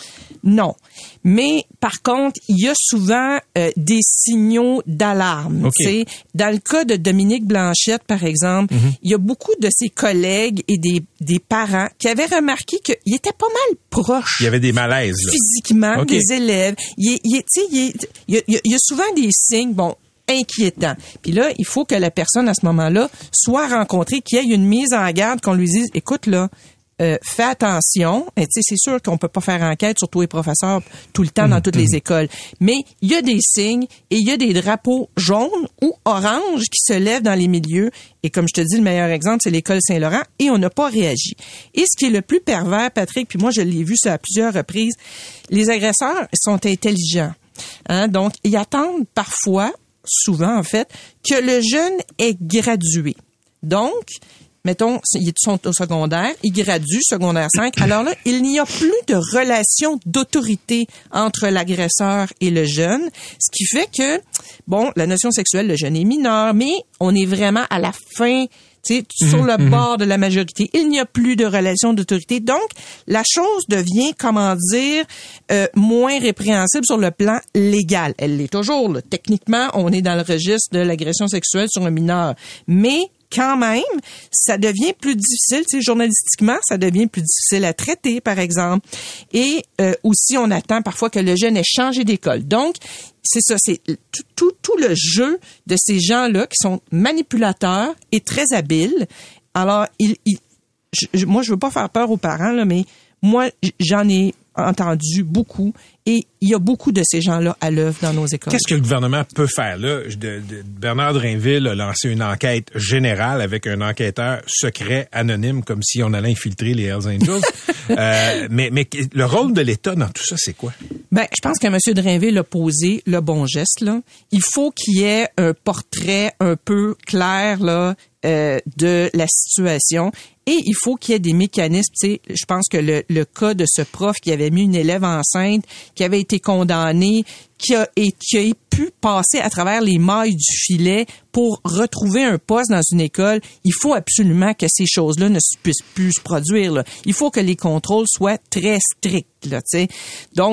Non. Mais par contre, il y a souvent euh, des signaux d'alarme. Okay. Dans le cas de Dominique Blanchette, par exemple, mm-hmm. il y a beaucoup de ses collègues et des, des parents qui avaient remarqué qu'il était pas mal proche. Il y avait des malaises. Là. Physiquement, okay. des élèves. Il, il, il, il, y a, il y a souvent des signes, bon, inquiétants. Puis là, il faut que la personne à ce moment-là soit rencontrée, qu'il y ait une mise en garde, qu'on lui dise, écoute là, Euh, fais attention. Et tu sais, c'est sûr qu'on peut pas faire enquête sur tous les professeurs tout le temps dans toutes les écoles. Mais il y a des signes et il y a des drapeaux jaunes ou oranges qui se lèvent dans les milieux. Et comme je te dis, le meilleur exemple, c'est l'école Saint-Laurent et on n'a pas réagi. Et ce qui est le plus pervers, Patrick, puis moi je l'ai vu ça à plusieurs reprises, les agresseurs sont intelligents. Hein? Donc, ils attendent parfois, souvent en fait, que le jeune ait gradué. Donc, mettons, ils sont au secondaire, ils graduent, secondaire cinq. Alors là, il n'y a plus de relation d'autorité entre l'agresseur et le jeune, ce qui fait que, bon, la notion sexuelle, le jeune est mineur, mais on est vraiment à la fin, tu sais, sur le mmh, bord de la majorité. Il n'y a plus de relation d'autorité. Donc, la chose devient, comment dire, euh, moins répréhensible sur le plan légal. Elle l'est toujours, là. Techniquement, on est dans le registre de l'agression sexuelle sur un mineur. Mais, quand même, ça devient plus difficile, tu sais, journalistiquement, ça devient plus difficile à traiter, par exemple. Et euh, aussi, on attend parfois que le jeune ait changé d'école. Donc, c'est ça, c'est tout, tout, tout le jeu de ces gens-là qui sont manipulateurs et très habiles. Alors, il, il, je, moi, je veux pas faire peur aux parents, là, mais moi, j'en ai entendu beaucoup et il y a beaucoup de ces gens-là à l'œuvre dans nos écoles. Qu'est-ce que le gouvernement peut faire là? De, de, Bernard Drainville a lancé une enquête générale avec un enquêteur secret anonyme comme si on allait infiltrer les Hells Angels. euh, mais, mais le rôle de l'État dans tout ça, c'est quoi? Ben, je pense que M. Drainville a posé le bon geste, là. Il faut qu'il y ait un portrait un peu clair, là, euh, de la situation. Et il faut qu'il y ait des mécanismes. Tu sais, je pense que le, le cas de ce prof qui avait mis une élève enceinte, qui avait été condamné, qui a, et qui a pu passer à travers les mailles du filet pour retrouver un poste dans une école, il faut absolument que ces choses-là ne puissent plus se produire, là. Il faut que les contrôles soient très stricts, là, tu sais. Donc,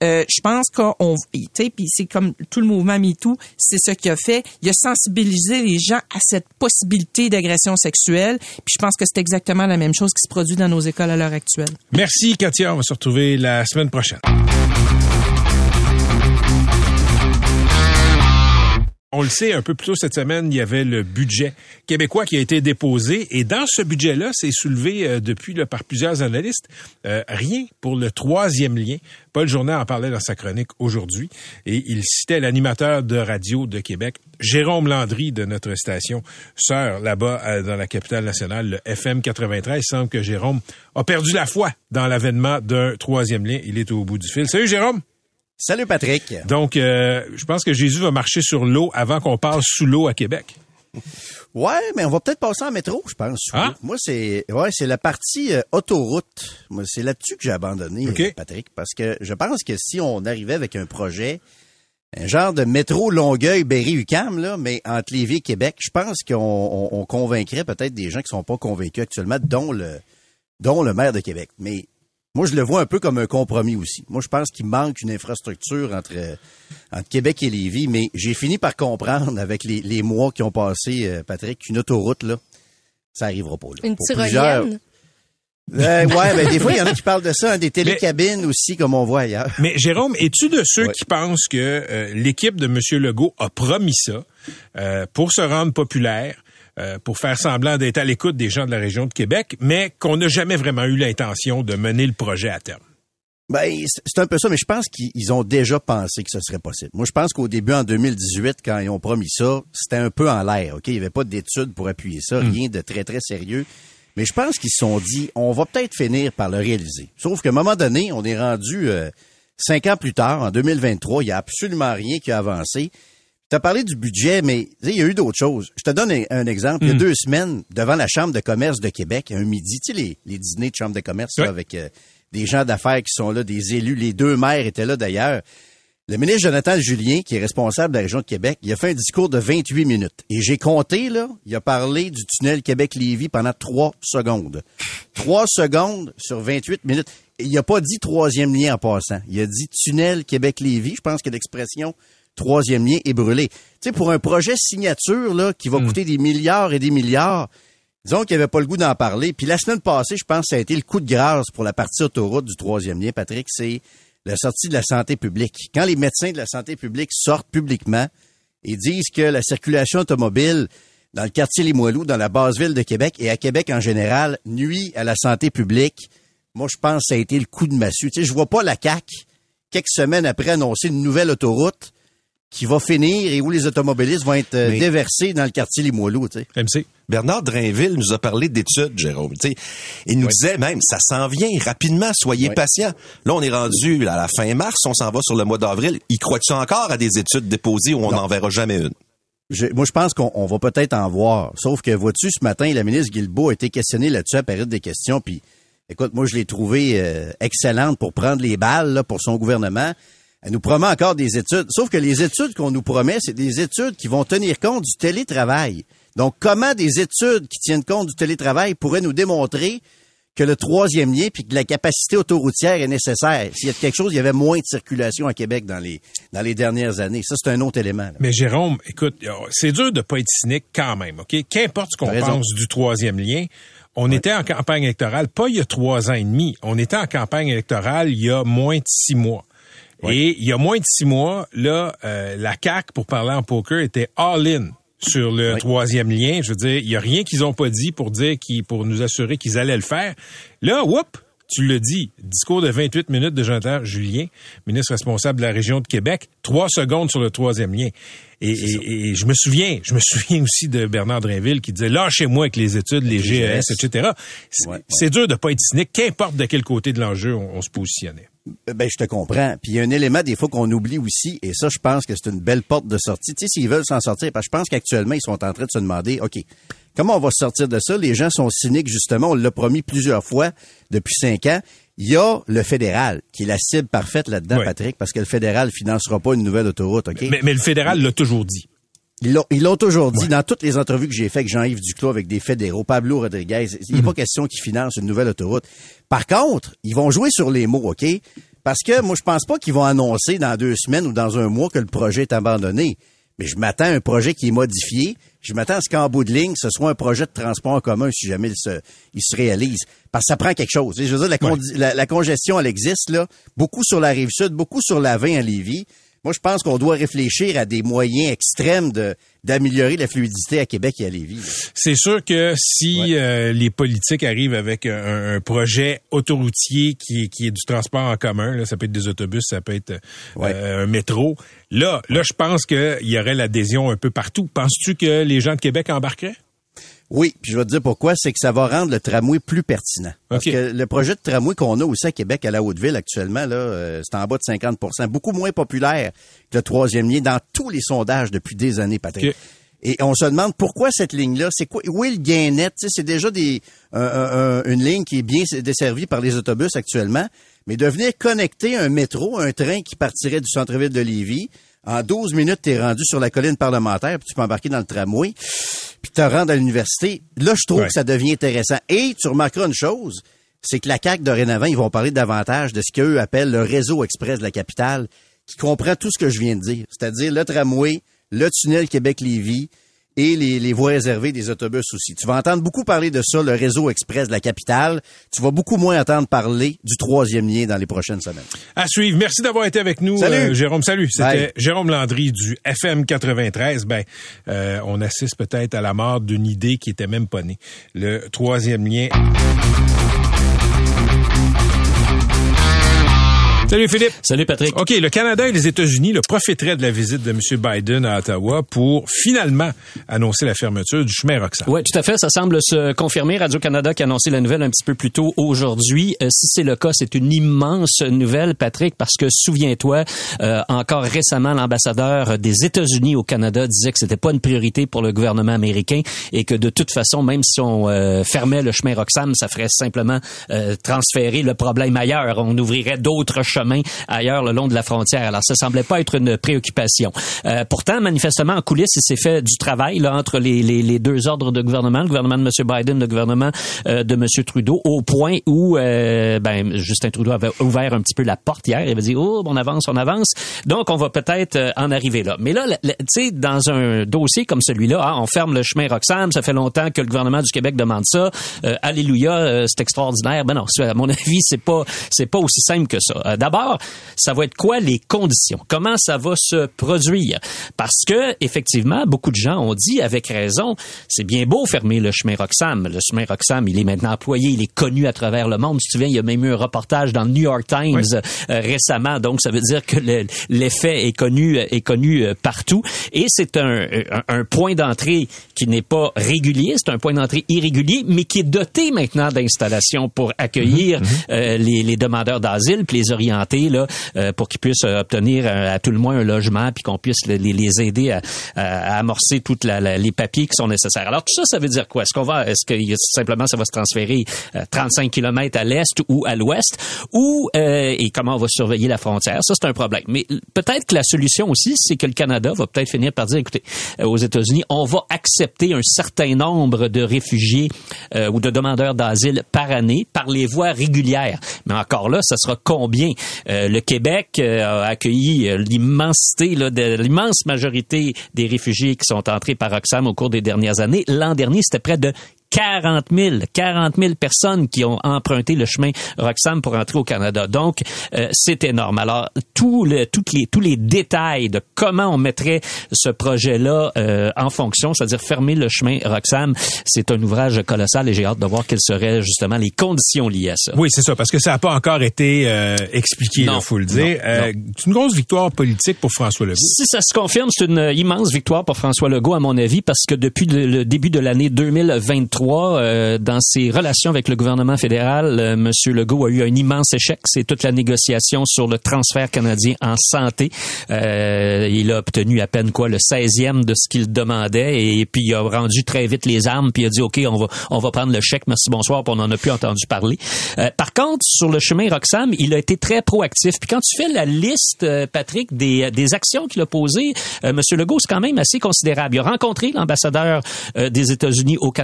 euh, je pense qu'on, tu sais, puis c'est comme tout le mouvement MeToo, c'est ce qu'il a fait. Il a sensibilisé les gens à cette possibilité d'agression sexuelle. Puis je pense que c'est exactement la même chose qui se produit dans nos écoles à l'heure actuelle. Merci, Katia. On va se retrouver la semaine prochaine. On le sait, un peu plus tôt cette semaine, il y avait le budget québécois qui a été déposé. Et dans ce budget-là, c'est soulevé euh, depuis là, par plusieurs analystes, euh, rien pour le troisième lien. Paul Journet en parlait dans sa chronique aujourd'hui. Et il citait l'animateur de radio de Québec, Jérôme Landry, de notre station sœur là-bas euh, dans la capitale nationale, le F M quatre-vingt-treize. Il semble que Jérôme a perdu la foi dans l'avènement d'un troisième lien. Il est au bout du fil. Salut Jérôme! Salut Patrick. Donc, euh, je pense que Jésus va marcher sur l'eau avant qu'on passe sous l'eau à Québec. Ouais, mais on va peut-être passer en métro, je pense. Ah? Moi, c'est ouais, c'est la partie euh, autoroute. Moi, c'est là-dessus que j'ai abandonné, okay. euh, Patrick, parce que je pense que si on arrivait avec un projet, un genre de métro Longueuil-Berry-UQAM, là, mais entre Lévis et Québec, je pense qu'on on, on convaincrait peut-être des gens qui sont pas convaincus actuellement, dont le dont le maire de Québec. Mais moi, je le vois un peu comme un compromis aussi. Moi, je pense qu'il manque une infrastructure entre, entre Québec et Lévis, mais j'ai fini par comprendre avec les, les mois qui ont passé, euh, Patrick, qu'une autoroute, là, ça arrivera pas. Là. Une Pour tyrolienne? Euh, ouais, ben des fois, il y en a qui parlent de ça, hein, des télécabines mais, aussi, comme on voit ailleurs. Mais Jérôme, es-tu de ceux ouais. qui pensent que euh, l'équipe de M. Legault a promis ça euh, pour se rendre populaire, Euh, pour faire semblant d'être à l'écoute des gens de la région de Québec, mais qu'on n'a jamais vraiment eu l'intention de mener le projet à terme? Ben, c'est un peu ça, mais je pense qu'ils ont déjà pensé que ce serait possible. Moi, je pense qu'au début, en deux mille dix-huit, quand ils ont promis ça, c'était un peu en l'air, OK? Il n'y avait pas d'études pour appuyer ça, mm. rien de très, très sérieux. Mais je pense qu'ils se sont dit, on va peut-être finir par le réaliser. Sauf qu'à un moment donné, on est rendu euh, cinq ans plus tard, en deux mille vingt-trois, il n'y a absolument rien qui a avancé. Tu as parlé du budget, mais il y a eu d'autres choses. Je te donne un, un exemple. Il y a mm. deux semaines, devant la Chambre de commerce de Québec, un midi, tu sais, les, les dîners de Chambre de commerce ouais. là, avec euh, des gens d'affaires qui sont là, des élus. Les deux maires étaient là d'ailleurs. Le ministre Jonathan Julien, qui est responsable de la région de Québec, il a fait un discours de vingt-huit minutes. Et j'ai compté, là, il a parlé du tunnel Québec-Lévis pendant trois secondes. Trois secondes sur vingt-huit minutes. Et il a pas dit troisième lien en passant. Il a dit tunnel Québec-Lévis. Je pense que l'expression troisième lien est brûlé. Tu sais, pour un projet signature là qui va mmh. coûter des milliards et des milliards, disons qu'il n'y avait pas le goût d'en parler. Puis la semaine passée, je pense que ça a été le coup de grâce pour la partie autoroute du troisième lien, Patrick, c'est la sortie de la santé publique. Quand les médecins de la santé publique sortent publiquement et disent que la circulation automobile dans le quartier Limoilou, dans la basse ville de Québec et à Québec en général, nuit à la santé publique, moi je pense que ça a été le coup de massue. Tu sais, je vois pas la C A Q, quelques semaines après, annoncer une nouvelle autoroute qui va finir et où les automobilistes vont être euh, déversés dans le quartier Limoilou, tu sais. M C. Bernard Drainville nous a parlé d'études, Jérôme, tu sais. Il nous oui. disait même, ça s'en vient rapidement, soyez oui. patients. Là, on est rendu à la fin mars, on s'en va sur le mois d'avril. Il croit-tu encore à des études déposées où on n'en verra jamais une? Je, moi, je pense qu'on on va peut-être en voir. Sauf que, vois-tu, ce matin, la ministre Guilbeault a été questionnée là-dessus à la période des questions, puis écoute, moi, je l'ai trouvée euh, excellente pour prendre les balles là, pour son gouvernement. Elle nous promet encore des études. Sauf que les études qu'on nous promet, c'est des études qui vont tenir compte du télétravail. Donc, comment des études qui tiennent compte du télétravail pourraient nous démontrer que le troisième lien puis que la capacité autoroutière est nécessaire? S'il y a quelque chose, il y avait moins de circulation à Québec dans les dans les dernières années. Ça, c'est un autre élément. Là. Mais Jérôme, écoute, c'est dur de pas être cynique quand même, OK? Qu'importe ce qu'on pense du troisième lien, on ouais. était en campagne électorale, pas il y a trois ans et demi. On était en campagne électorale il y a moins de six mois. Ouais. Et il y a moins de six mois, là, euh, la C A Q, pour parler en poker, était all-in sur le oui. troisième lien. Je veux dire, il y a rien qu'ils ont pas dit pour dire qu'ils, pour nous assurer qu'ils allaient le faire. Là, whoop, tu le dis, discours de vingt-huit minutes de Jonathan Julien, ministre responsable de la région de Québec, trois secondes sur le troisième lien. Et, et, et je me souviens, je me souviens aussi de Bernard Drainville qui disait, lâchez-moi avec les études, les G E S, et cetera. C'est, ouais, ouais. c'est dur de pas être cynique, qu'importe de quel côté de l'enjeu on, on se positionnait. Ben, je te comprends. Puis il y a un élément des fois qu'on oublie aussi, et ça, je pense que c'est une belle porte de sortie. Tu sais, s'ils veulent s'en sortir, parce que je pense qu'actuellement, ils sont en train de se demander, OK, comment on va sortir de ça? Les gens sont cyniques, justement. On l'a promis plusieurs fois depuis cinq ans. Il y a le fédéral, qui est la cible parfaite là-dedans, ouais. Patrick, parce que le fédéral financera pas une nouvelle autoroute, OK? Mais, mais le fédéral l'a toujours dit. Ils l'ont, ils l'ont toujours dit. Ouais. Dans toutes les entrevues que j'ai faites avec Jean-Yves Duclos, avec des fédéraux, Pablo Rodriguez, il n'est mm-hmm. pas question qu'ils financent une nouvelle autoroute. Par contre, ils vont jouer sur les mots, OK? Parce que moi, je pense pas qu'ils vont annoncer dans deux semaines ou dans un mois que le projet est abandonné. Mais je m'attends à un projet qui est modifié. Je m'attends à ce qu'en bout de ligne, ce soit un projet de transport en commun si jamais il se, il se réalise. Parce que ça prend quelque chose. Je veux dire, la, con- ouais. la, la congestion, elle existe, là. Beaucoup sur la Rive-Sud, beaucoup sur la vingt à Lévis. Moi, je pense qu'on doit réfléchir à des moyens extrêmes de d'améliorer la fluidité à Québec et à Lévis. Là. C'est sûr que si ouais. euh, les politiques arrivent avec un, un projet autoroutier qui, qui est du transport en commun, là, ça peut être des autobus, ça peut être ouais. euh, un métro, là, là, je pense qu'il y aurait l'adhésion un peu partout. Penses-tu que les gens de Québec embarqueraient? Oui, puis je vais te dire pourquoi, c'est que ça va rendre le tramway plus pertinent. Parce okay. que le projet de tramway qu'on a aussi à Québec, à la Haute-Ville actuellement, là, euh, c'est en bas de cinquante pour cent, beaucoup moins populaire que le troisième lien dans tous les sondages depuis des années, Patrick. Okay. Et on se demande pourquoi cette ligne-là, c'est quoi, où est le gain net? Tu sais, c'est déjà des euh, euh, une ligne qui est bien desservie par les autobus actuellement, mais de venir connecter un métro, un train qui partirait du centre-ville de Lévis, en douze minutes, t'es rendu sur la colline parlementaire, puis tu peux embarquer dans le tramway, puis te rendre à l'université. Là, je trouve ouais. que ça devient intéressant. Et tu remarqueras une chose, c'est que la C A Q, dorénavant, ils vont parler davantage de ce qu'eux appellent le réseau express de la capitale, qui comprend tout ce que je viens de dire. C'est-à-dire le tramway, le tunnel Québec-Lévis et les, les voies réservées des autobus aussi. Tu vas entendre beaucoup parler de ça, le réseau express de la capitale. Tu vas beaucoup moins entendre parler du troisième lien dans les prochaines semaines. À suivre. Merci d'avoir été avec nous, salut. Euh, Jérôme. Salut. C'était Bye. Jérôme Landry du F M quatre-vingt-treize. Ben, euh, on assiste peut-être à la mort d'une idée qui était même pas née. Le troisième lien. Salut Philippe. Salut Patrick. OK, le Canada et les États-Unis le profiteraient de la visite de M. Biden à Ottawa pour finalement annoncer la fermeture du chemin Roxham. Oui, tout à fait. Ça semble se confirmer. Radio-Canada qui a annoncé la nouvelle un petit peu plus tôt aujourd'hui. Euh, si c'est le cas, c'est une immense nouvelle, Patrick, parce que souviens-toi, euh, encore récemment, l'ambassadeur des États-Unis au Canada disait que c'était pas une priorité pour le gouvernement américain et que de toute façon, même si on euh, fermait le chemin Roxham, ça ferait simplement euh, transférer le problème ailleurs. On ouvrirait d'autres chemins ailleurs le long de la frontière. Alors, ça semblait pas être une préoccupation. Euh, pourtant, manifestement, en coulisses, il s'est fait du travail là entre les, les, les deux ordres de gouvernement, le gouvernement de M. Biden, le gouvernement euh, de M. Trudeau, au point où euh, ben Justin Trudeau avait ouvert un petit peu la porte hier. Il avait dit, oh, on avance, on avance. Donc, on va peut-être euh, en arriver là. Mais là, tu sais, dans un dossier comme celui-là, hein, on ferme le chemin Roxham, ça fait longtemps que le gouvernement du Québec demande ça. Euh, alléluia, euh, c'est extraordinaire. Ben non, à mon avis, c'est pas c'est pas aussi simple que ça. Euh, D'abord, ça va être quoi les conditions? Comment ça va se produire? Parce que, effectivement, beaucoup de gens ont dit, avec raison, c'est bien beau fermer le chemin Roxham. Le chemin Roxham, il est maintenant employé, il est connu à travers le monde. Tu te souviens, il y a même eu un reportage dans le New York Times oui. euh, récemment. Donc, ça veut dire que le, l'effet est connu, est connu euh, partout. Et c'est un, un, un point d'entrée qui n'est pas régulier. C'est un point d'entrée irrégulier, mais qui est doté maintenant d'installations pour accueillir mmh, mmh. Euh, les, les demandeurs d'asile puis les orienter là, euh, pour qu'ils puissent euh, obtenir euh, à tout le moins un logement puis qu'on puisse les, les aider à, à, à amorcer toutes la, la, les papiers qui sont nécessaires. Alors, tout ça, ça veut dire quoi? Est-ce qu'on va, est-ce que simplement ça va se transférer euh, trente-cinq kilomètres à l'est ou à l'ouest? Ou, euh, et comment on va surveiller la frontière? Ça, c'est un problème. Mais peut-être que la solution aussi, c'est que le Canada va peut-être finir par dire, écoutez, euh, aux États-Unis, on va accepter un certain nombre de réfugiés euh, ou de demandeurs d'asile par année par les voies régulières. Mais encore là, ça sera combien? Euh, le Québec euh, a accueilli euh, l'immensité, là, de, l'immense majorité des réfugiés qui sont entrés par Roxham au cours des dernières années. L'an dernier, c'était près de quarante mille, quarante mille personnes qui ont emprunté le chemin Roxham pour entrer au Canada. Donc, euh, c'est énorme. Alors, tout le, toutes les, tous les détails de comment on mettrait ce projet-là euh, en fonction, c'est-à-dire fermer le chemin Roxham, c'est un ouvrage colossal et j'ai hâte de voir quelles seraient justement les conditions liées à ça. Oui, c'est ça, parce que ça n'a pas encore été euh, expliqué, il faut le dire. Non, euh, non. C'est une grosse victoire politique pour François Legault. Si ça se confirme, c'est une immense victoire pour François Legault, à mon avis, parce que depuis le, le début de l'année deux mille vingt-trois, Euh, dans ses relations avec le gouvernement fédéral, euh, M. Legault a eu un immense échec. C'est toute la négociation sur le transfert canadien en santé. Euh, il a obtenu à peine quoi le seizième de ce qu'il demandait et puis il a rendu très vite les armes puis il a dit OK, on va on va prendre le chèque, merci bonsoir, puis on n'en a plus entendu parler. Euh, par contre, sur le chemin Roxham, il a été très proactif. Puis quand tu fais la liste, euh, Patrick, des des actions qu'il a posées, euh, M. Legault, c'est quand même assez considérable. Il a rencontré l'ambassadeur euh, des États-Unis au Canada. Il l'a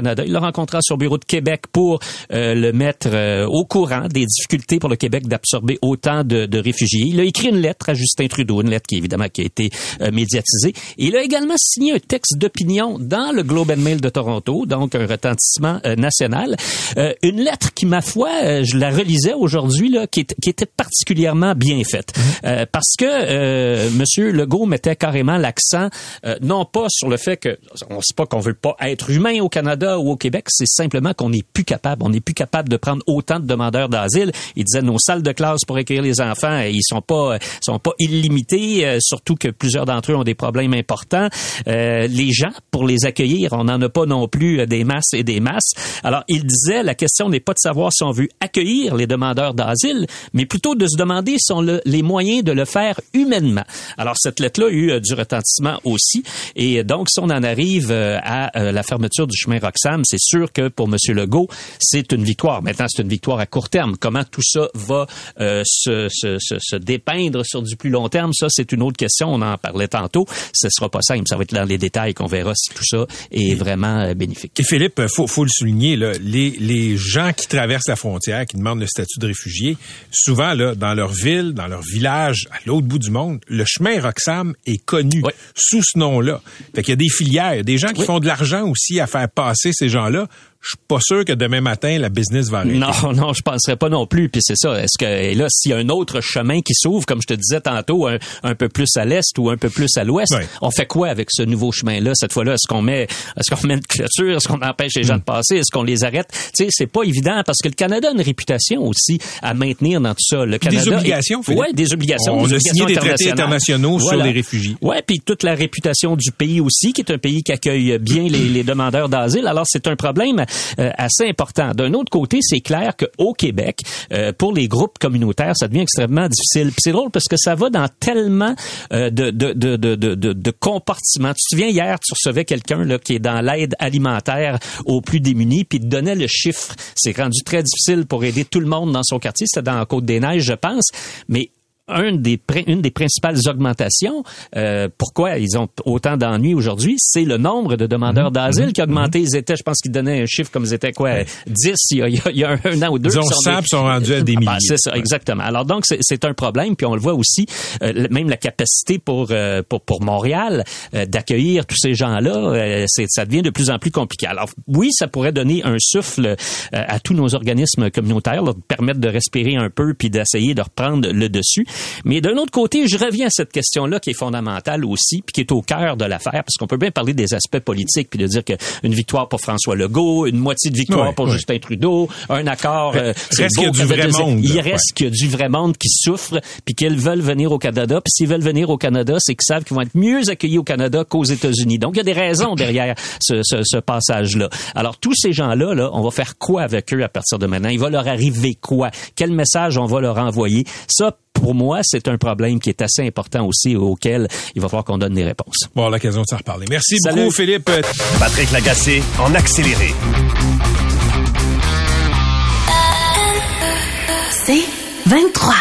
rencontrant son bureau de Québec pour euh, le mettre euh, au courant des difficultés pour le Québec d'absorber autant de, de réfugiés. Il a écrit une lettre à Justin Trudeau, une lettre qui évidemment qui a été euh, médiatisée. Et il a également signé un texte d'opinion dans le Globe and Mail de Toronto, donc un retentissement euh, national. Euh, une lettre qui, ma foi, euh, je la relisais aujourd'hui, là, qui, est, qui était particulièrement bien faite. Euh, parce que euh, M. Legault mettait carrément l'accent, euh, non pas sur le fait que, on sait pas qu'on veut pas être humain au Canada ou au Québec, c'est simplement qu'on n'est plus capable. On n'est plus capable de prendre autant de demandeurs d'asile. Il disait nos salles de classe pour accueillir les enfants, ils sont pas sont pas illimités, euh, surtout que plusieurs d'entre eux ont des problèmes importants. Euh, les gens, pour les accueillir, on n'en a pas non plus des masses et des masses. Alors, il disait, la question n'est pas de savoir si on veut accueillir les demandeurs d'asile, mais plutôt de se demander si on a les moyens de le faire humainement. Alors, cette lettre-là a eu euh, du retentissement aussi. Et donc, si on en arrive euh, à euh, la fermeture du chemin Roxham, c'est sûr que pour M. Legault, c'est une victoire. Maintenant, c'est une victoire à court terme. Comment tout ça va euh, se, se, se, se dépeindre sur du plus long terme, ça, c'est une autre question. On en parlait tantôt. Ce sera pas simple. Ça va être dans les détails qu'on verra si tout ça est vraiment euh, bénéfique. Et Philippe, faut, faut le souligner, là, les, les gens qui traversent la frontière, qui demandent le statut de réfugié, souvent, là, dans leur ville, dans leur village, à l'autre bout du monde, le chemin Roxham est connu oui. sous ce nom-là. Fait qu'il y a des filières, il y a des gens qui oui. font de l'argent aussi à faire passer ces gens-là. Je suis pas sûr que demain matin, la business va arrêter. Non, non, je penserais pas non plus. Puis c'est ça. Est-ce que, et là, s'il y a un autre chemin qui s'ouvre, comme je te disais tantôt, un, un peu plus à l'est ou un peu plus à l'ouest, ouais. on fait quoi avec ce nouveau chemin-là? Cette fois-là, est-ce qu'on met, est-ce qu'on met une clôture? Est-ce qu'on empêche les gens mm. de passer? Est-ce qu'on les arrête? Tu sais, c'est pas évident parce que le Canada a une réputation aussi à maintenir dans tout ça. Le Canada. Des obligations, Oui, des obligations. On des a obligations signé des traités internationaux voilà. sur les réfugiés. Ouais, puis toute la réputation du pays aussi, qui est un pays qui accueille bien les, les demandeurs d'asile. Alors, c'est un problème euh, assez important. D'un autre côté, c'est clair qu'au Québec, euh, pour les groupes communautaires, ça devient extrêmement difficile. Puis c'est drôle parce que ça va dans tellement euh, de, de, de, de, de, de compartiments. Tu te souviens, hier, tu recevais quelqu'un là qui est dans l'aide alimentaire aux plus démunis, puis il te donnait le chiffre. C'est rendu très difficile pour aider tout le monde dans son quartier. C'était dans la Côte-des-Neiges, je pense. Mais Un des, une des principales augmentations, euh, pourquoi ils ont autant d'ennuis aujourd'hui, c'est le nombre de demandeurs mmh, d'asile mmh, qui a augmenté. Mmh. Ils étaient, je pense qu'ils donnaient un chiffre comme ils étaient quoi, ouais. dix il y, a, il y a un an ou deux. Ils ont cent des... sont rendus à des milliers. Ah, c'est ça, exactement. Alors donc, c'est, c'est un problème, puis on le voit aussi, euh, même la capacité pour euh, pour, pour Montréal euh, d'accueillir tous ces gens-là, euh, c'est, ça devient de plus en plus compliqué. Alors oui, ça pourrait donner un souffle euh, à tous nos organismes communautaires, leur permettre de respirer un peu, puis d'essayer de reprendre le dessus. Mais d'un autre côté, je reviens à cette question-là qui est fondamentale aussi, puis qui est au cœur de l'affaire, parce qu'on peut bien parler des aspects politiques, puis de dire qu'une victoire pour François Legault, une moitié de victoire oui, pour oui. Justin Trudeau, un accord... Euh, c'est reste beau, qu'il y a du vrai dire, monde. Il reste ouais. qu'il y a du vrai monde qui souffre, puis qu'ils veulent venir au Canada, puis s'ils veulent venir au Canada, c'est qu'ils savent qu'ils vont être mieux accueillis au Canada qu'aux États-Unis. Donc, il y a des raisons derrière ce, ce, ce passage-là. Alors, tous ces gens-là, là, on va faire quoi avec eux à partir de maintenant? Il va leur arriver quoi? Quel message on va leur envoyer? Ça, pour moi, c'est un problème qui est assez important aussi auquel il va falloir qu'on donne des réponses. Bon, l'occasion de s'en reparler. Merci Salut. beaucoup, Philippe. Patrick Lagacé, en accéléré. C'est vingt-trois.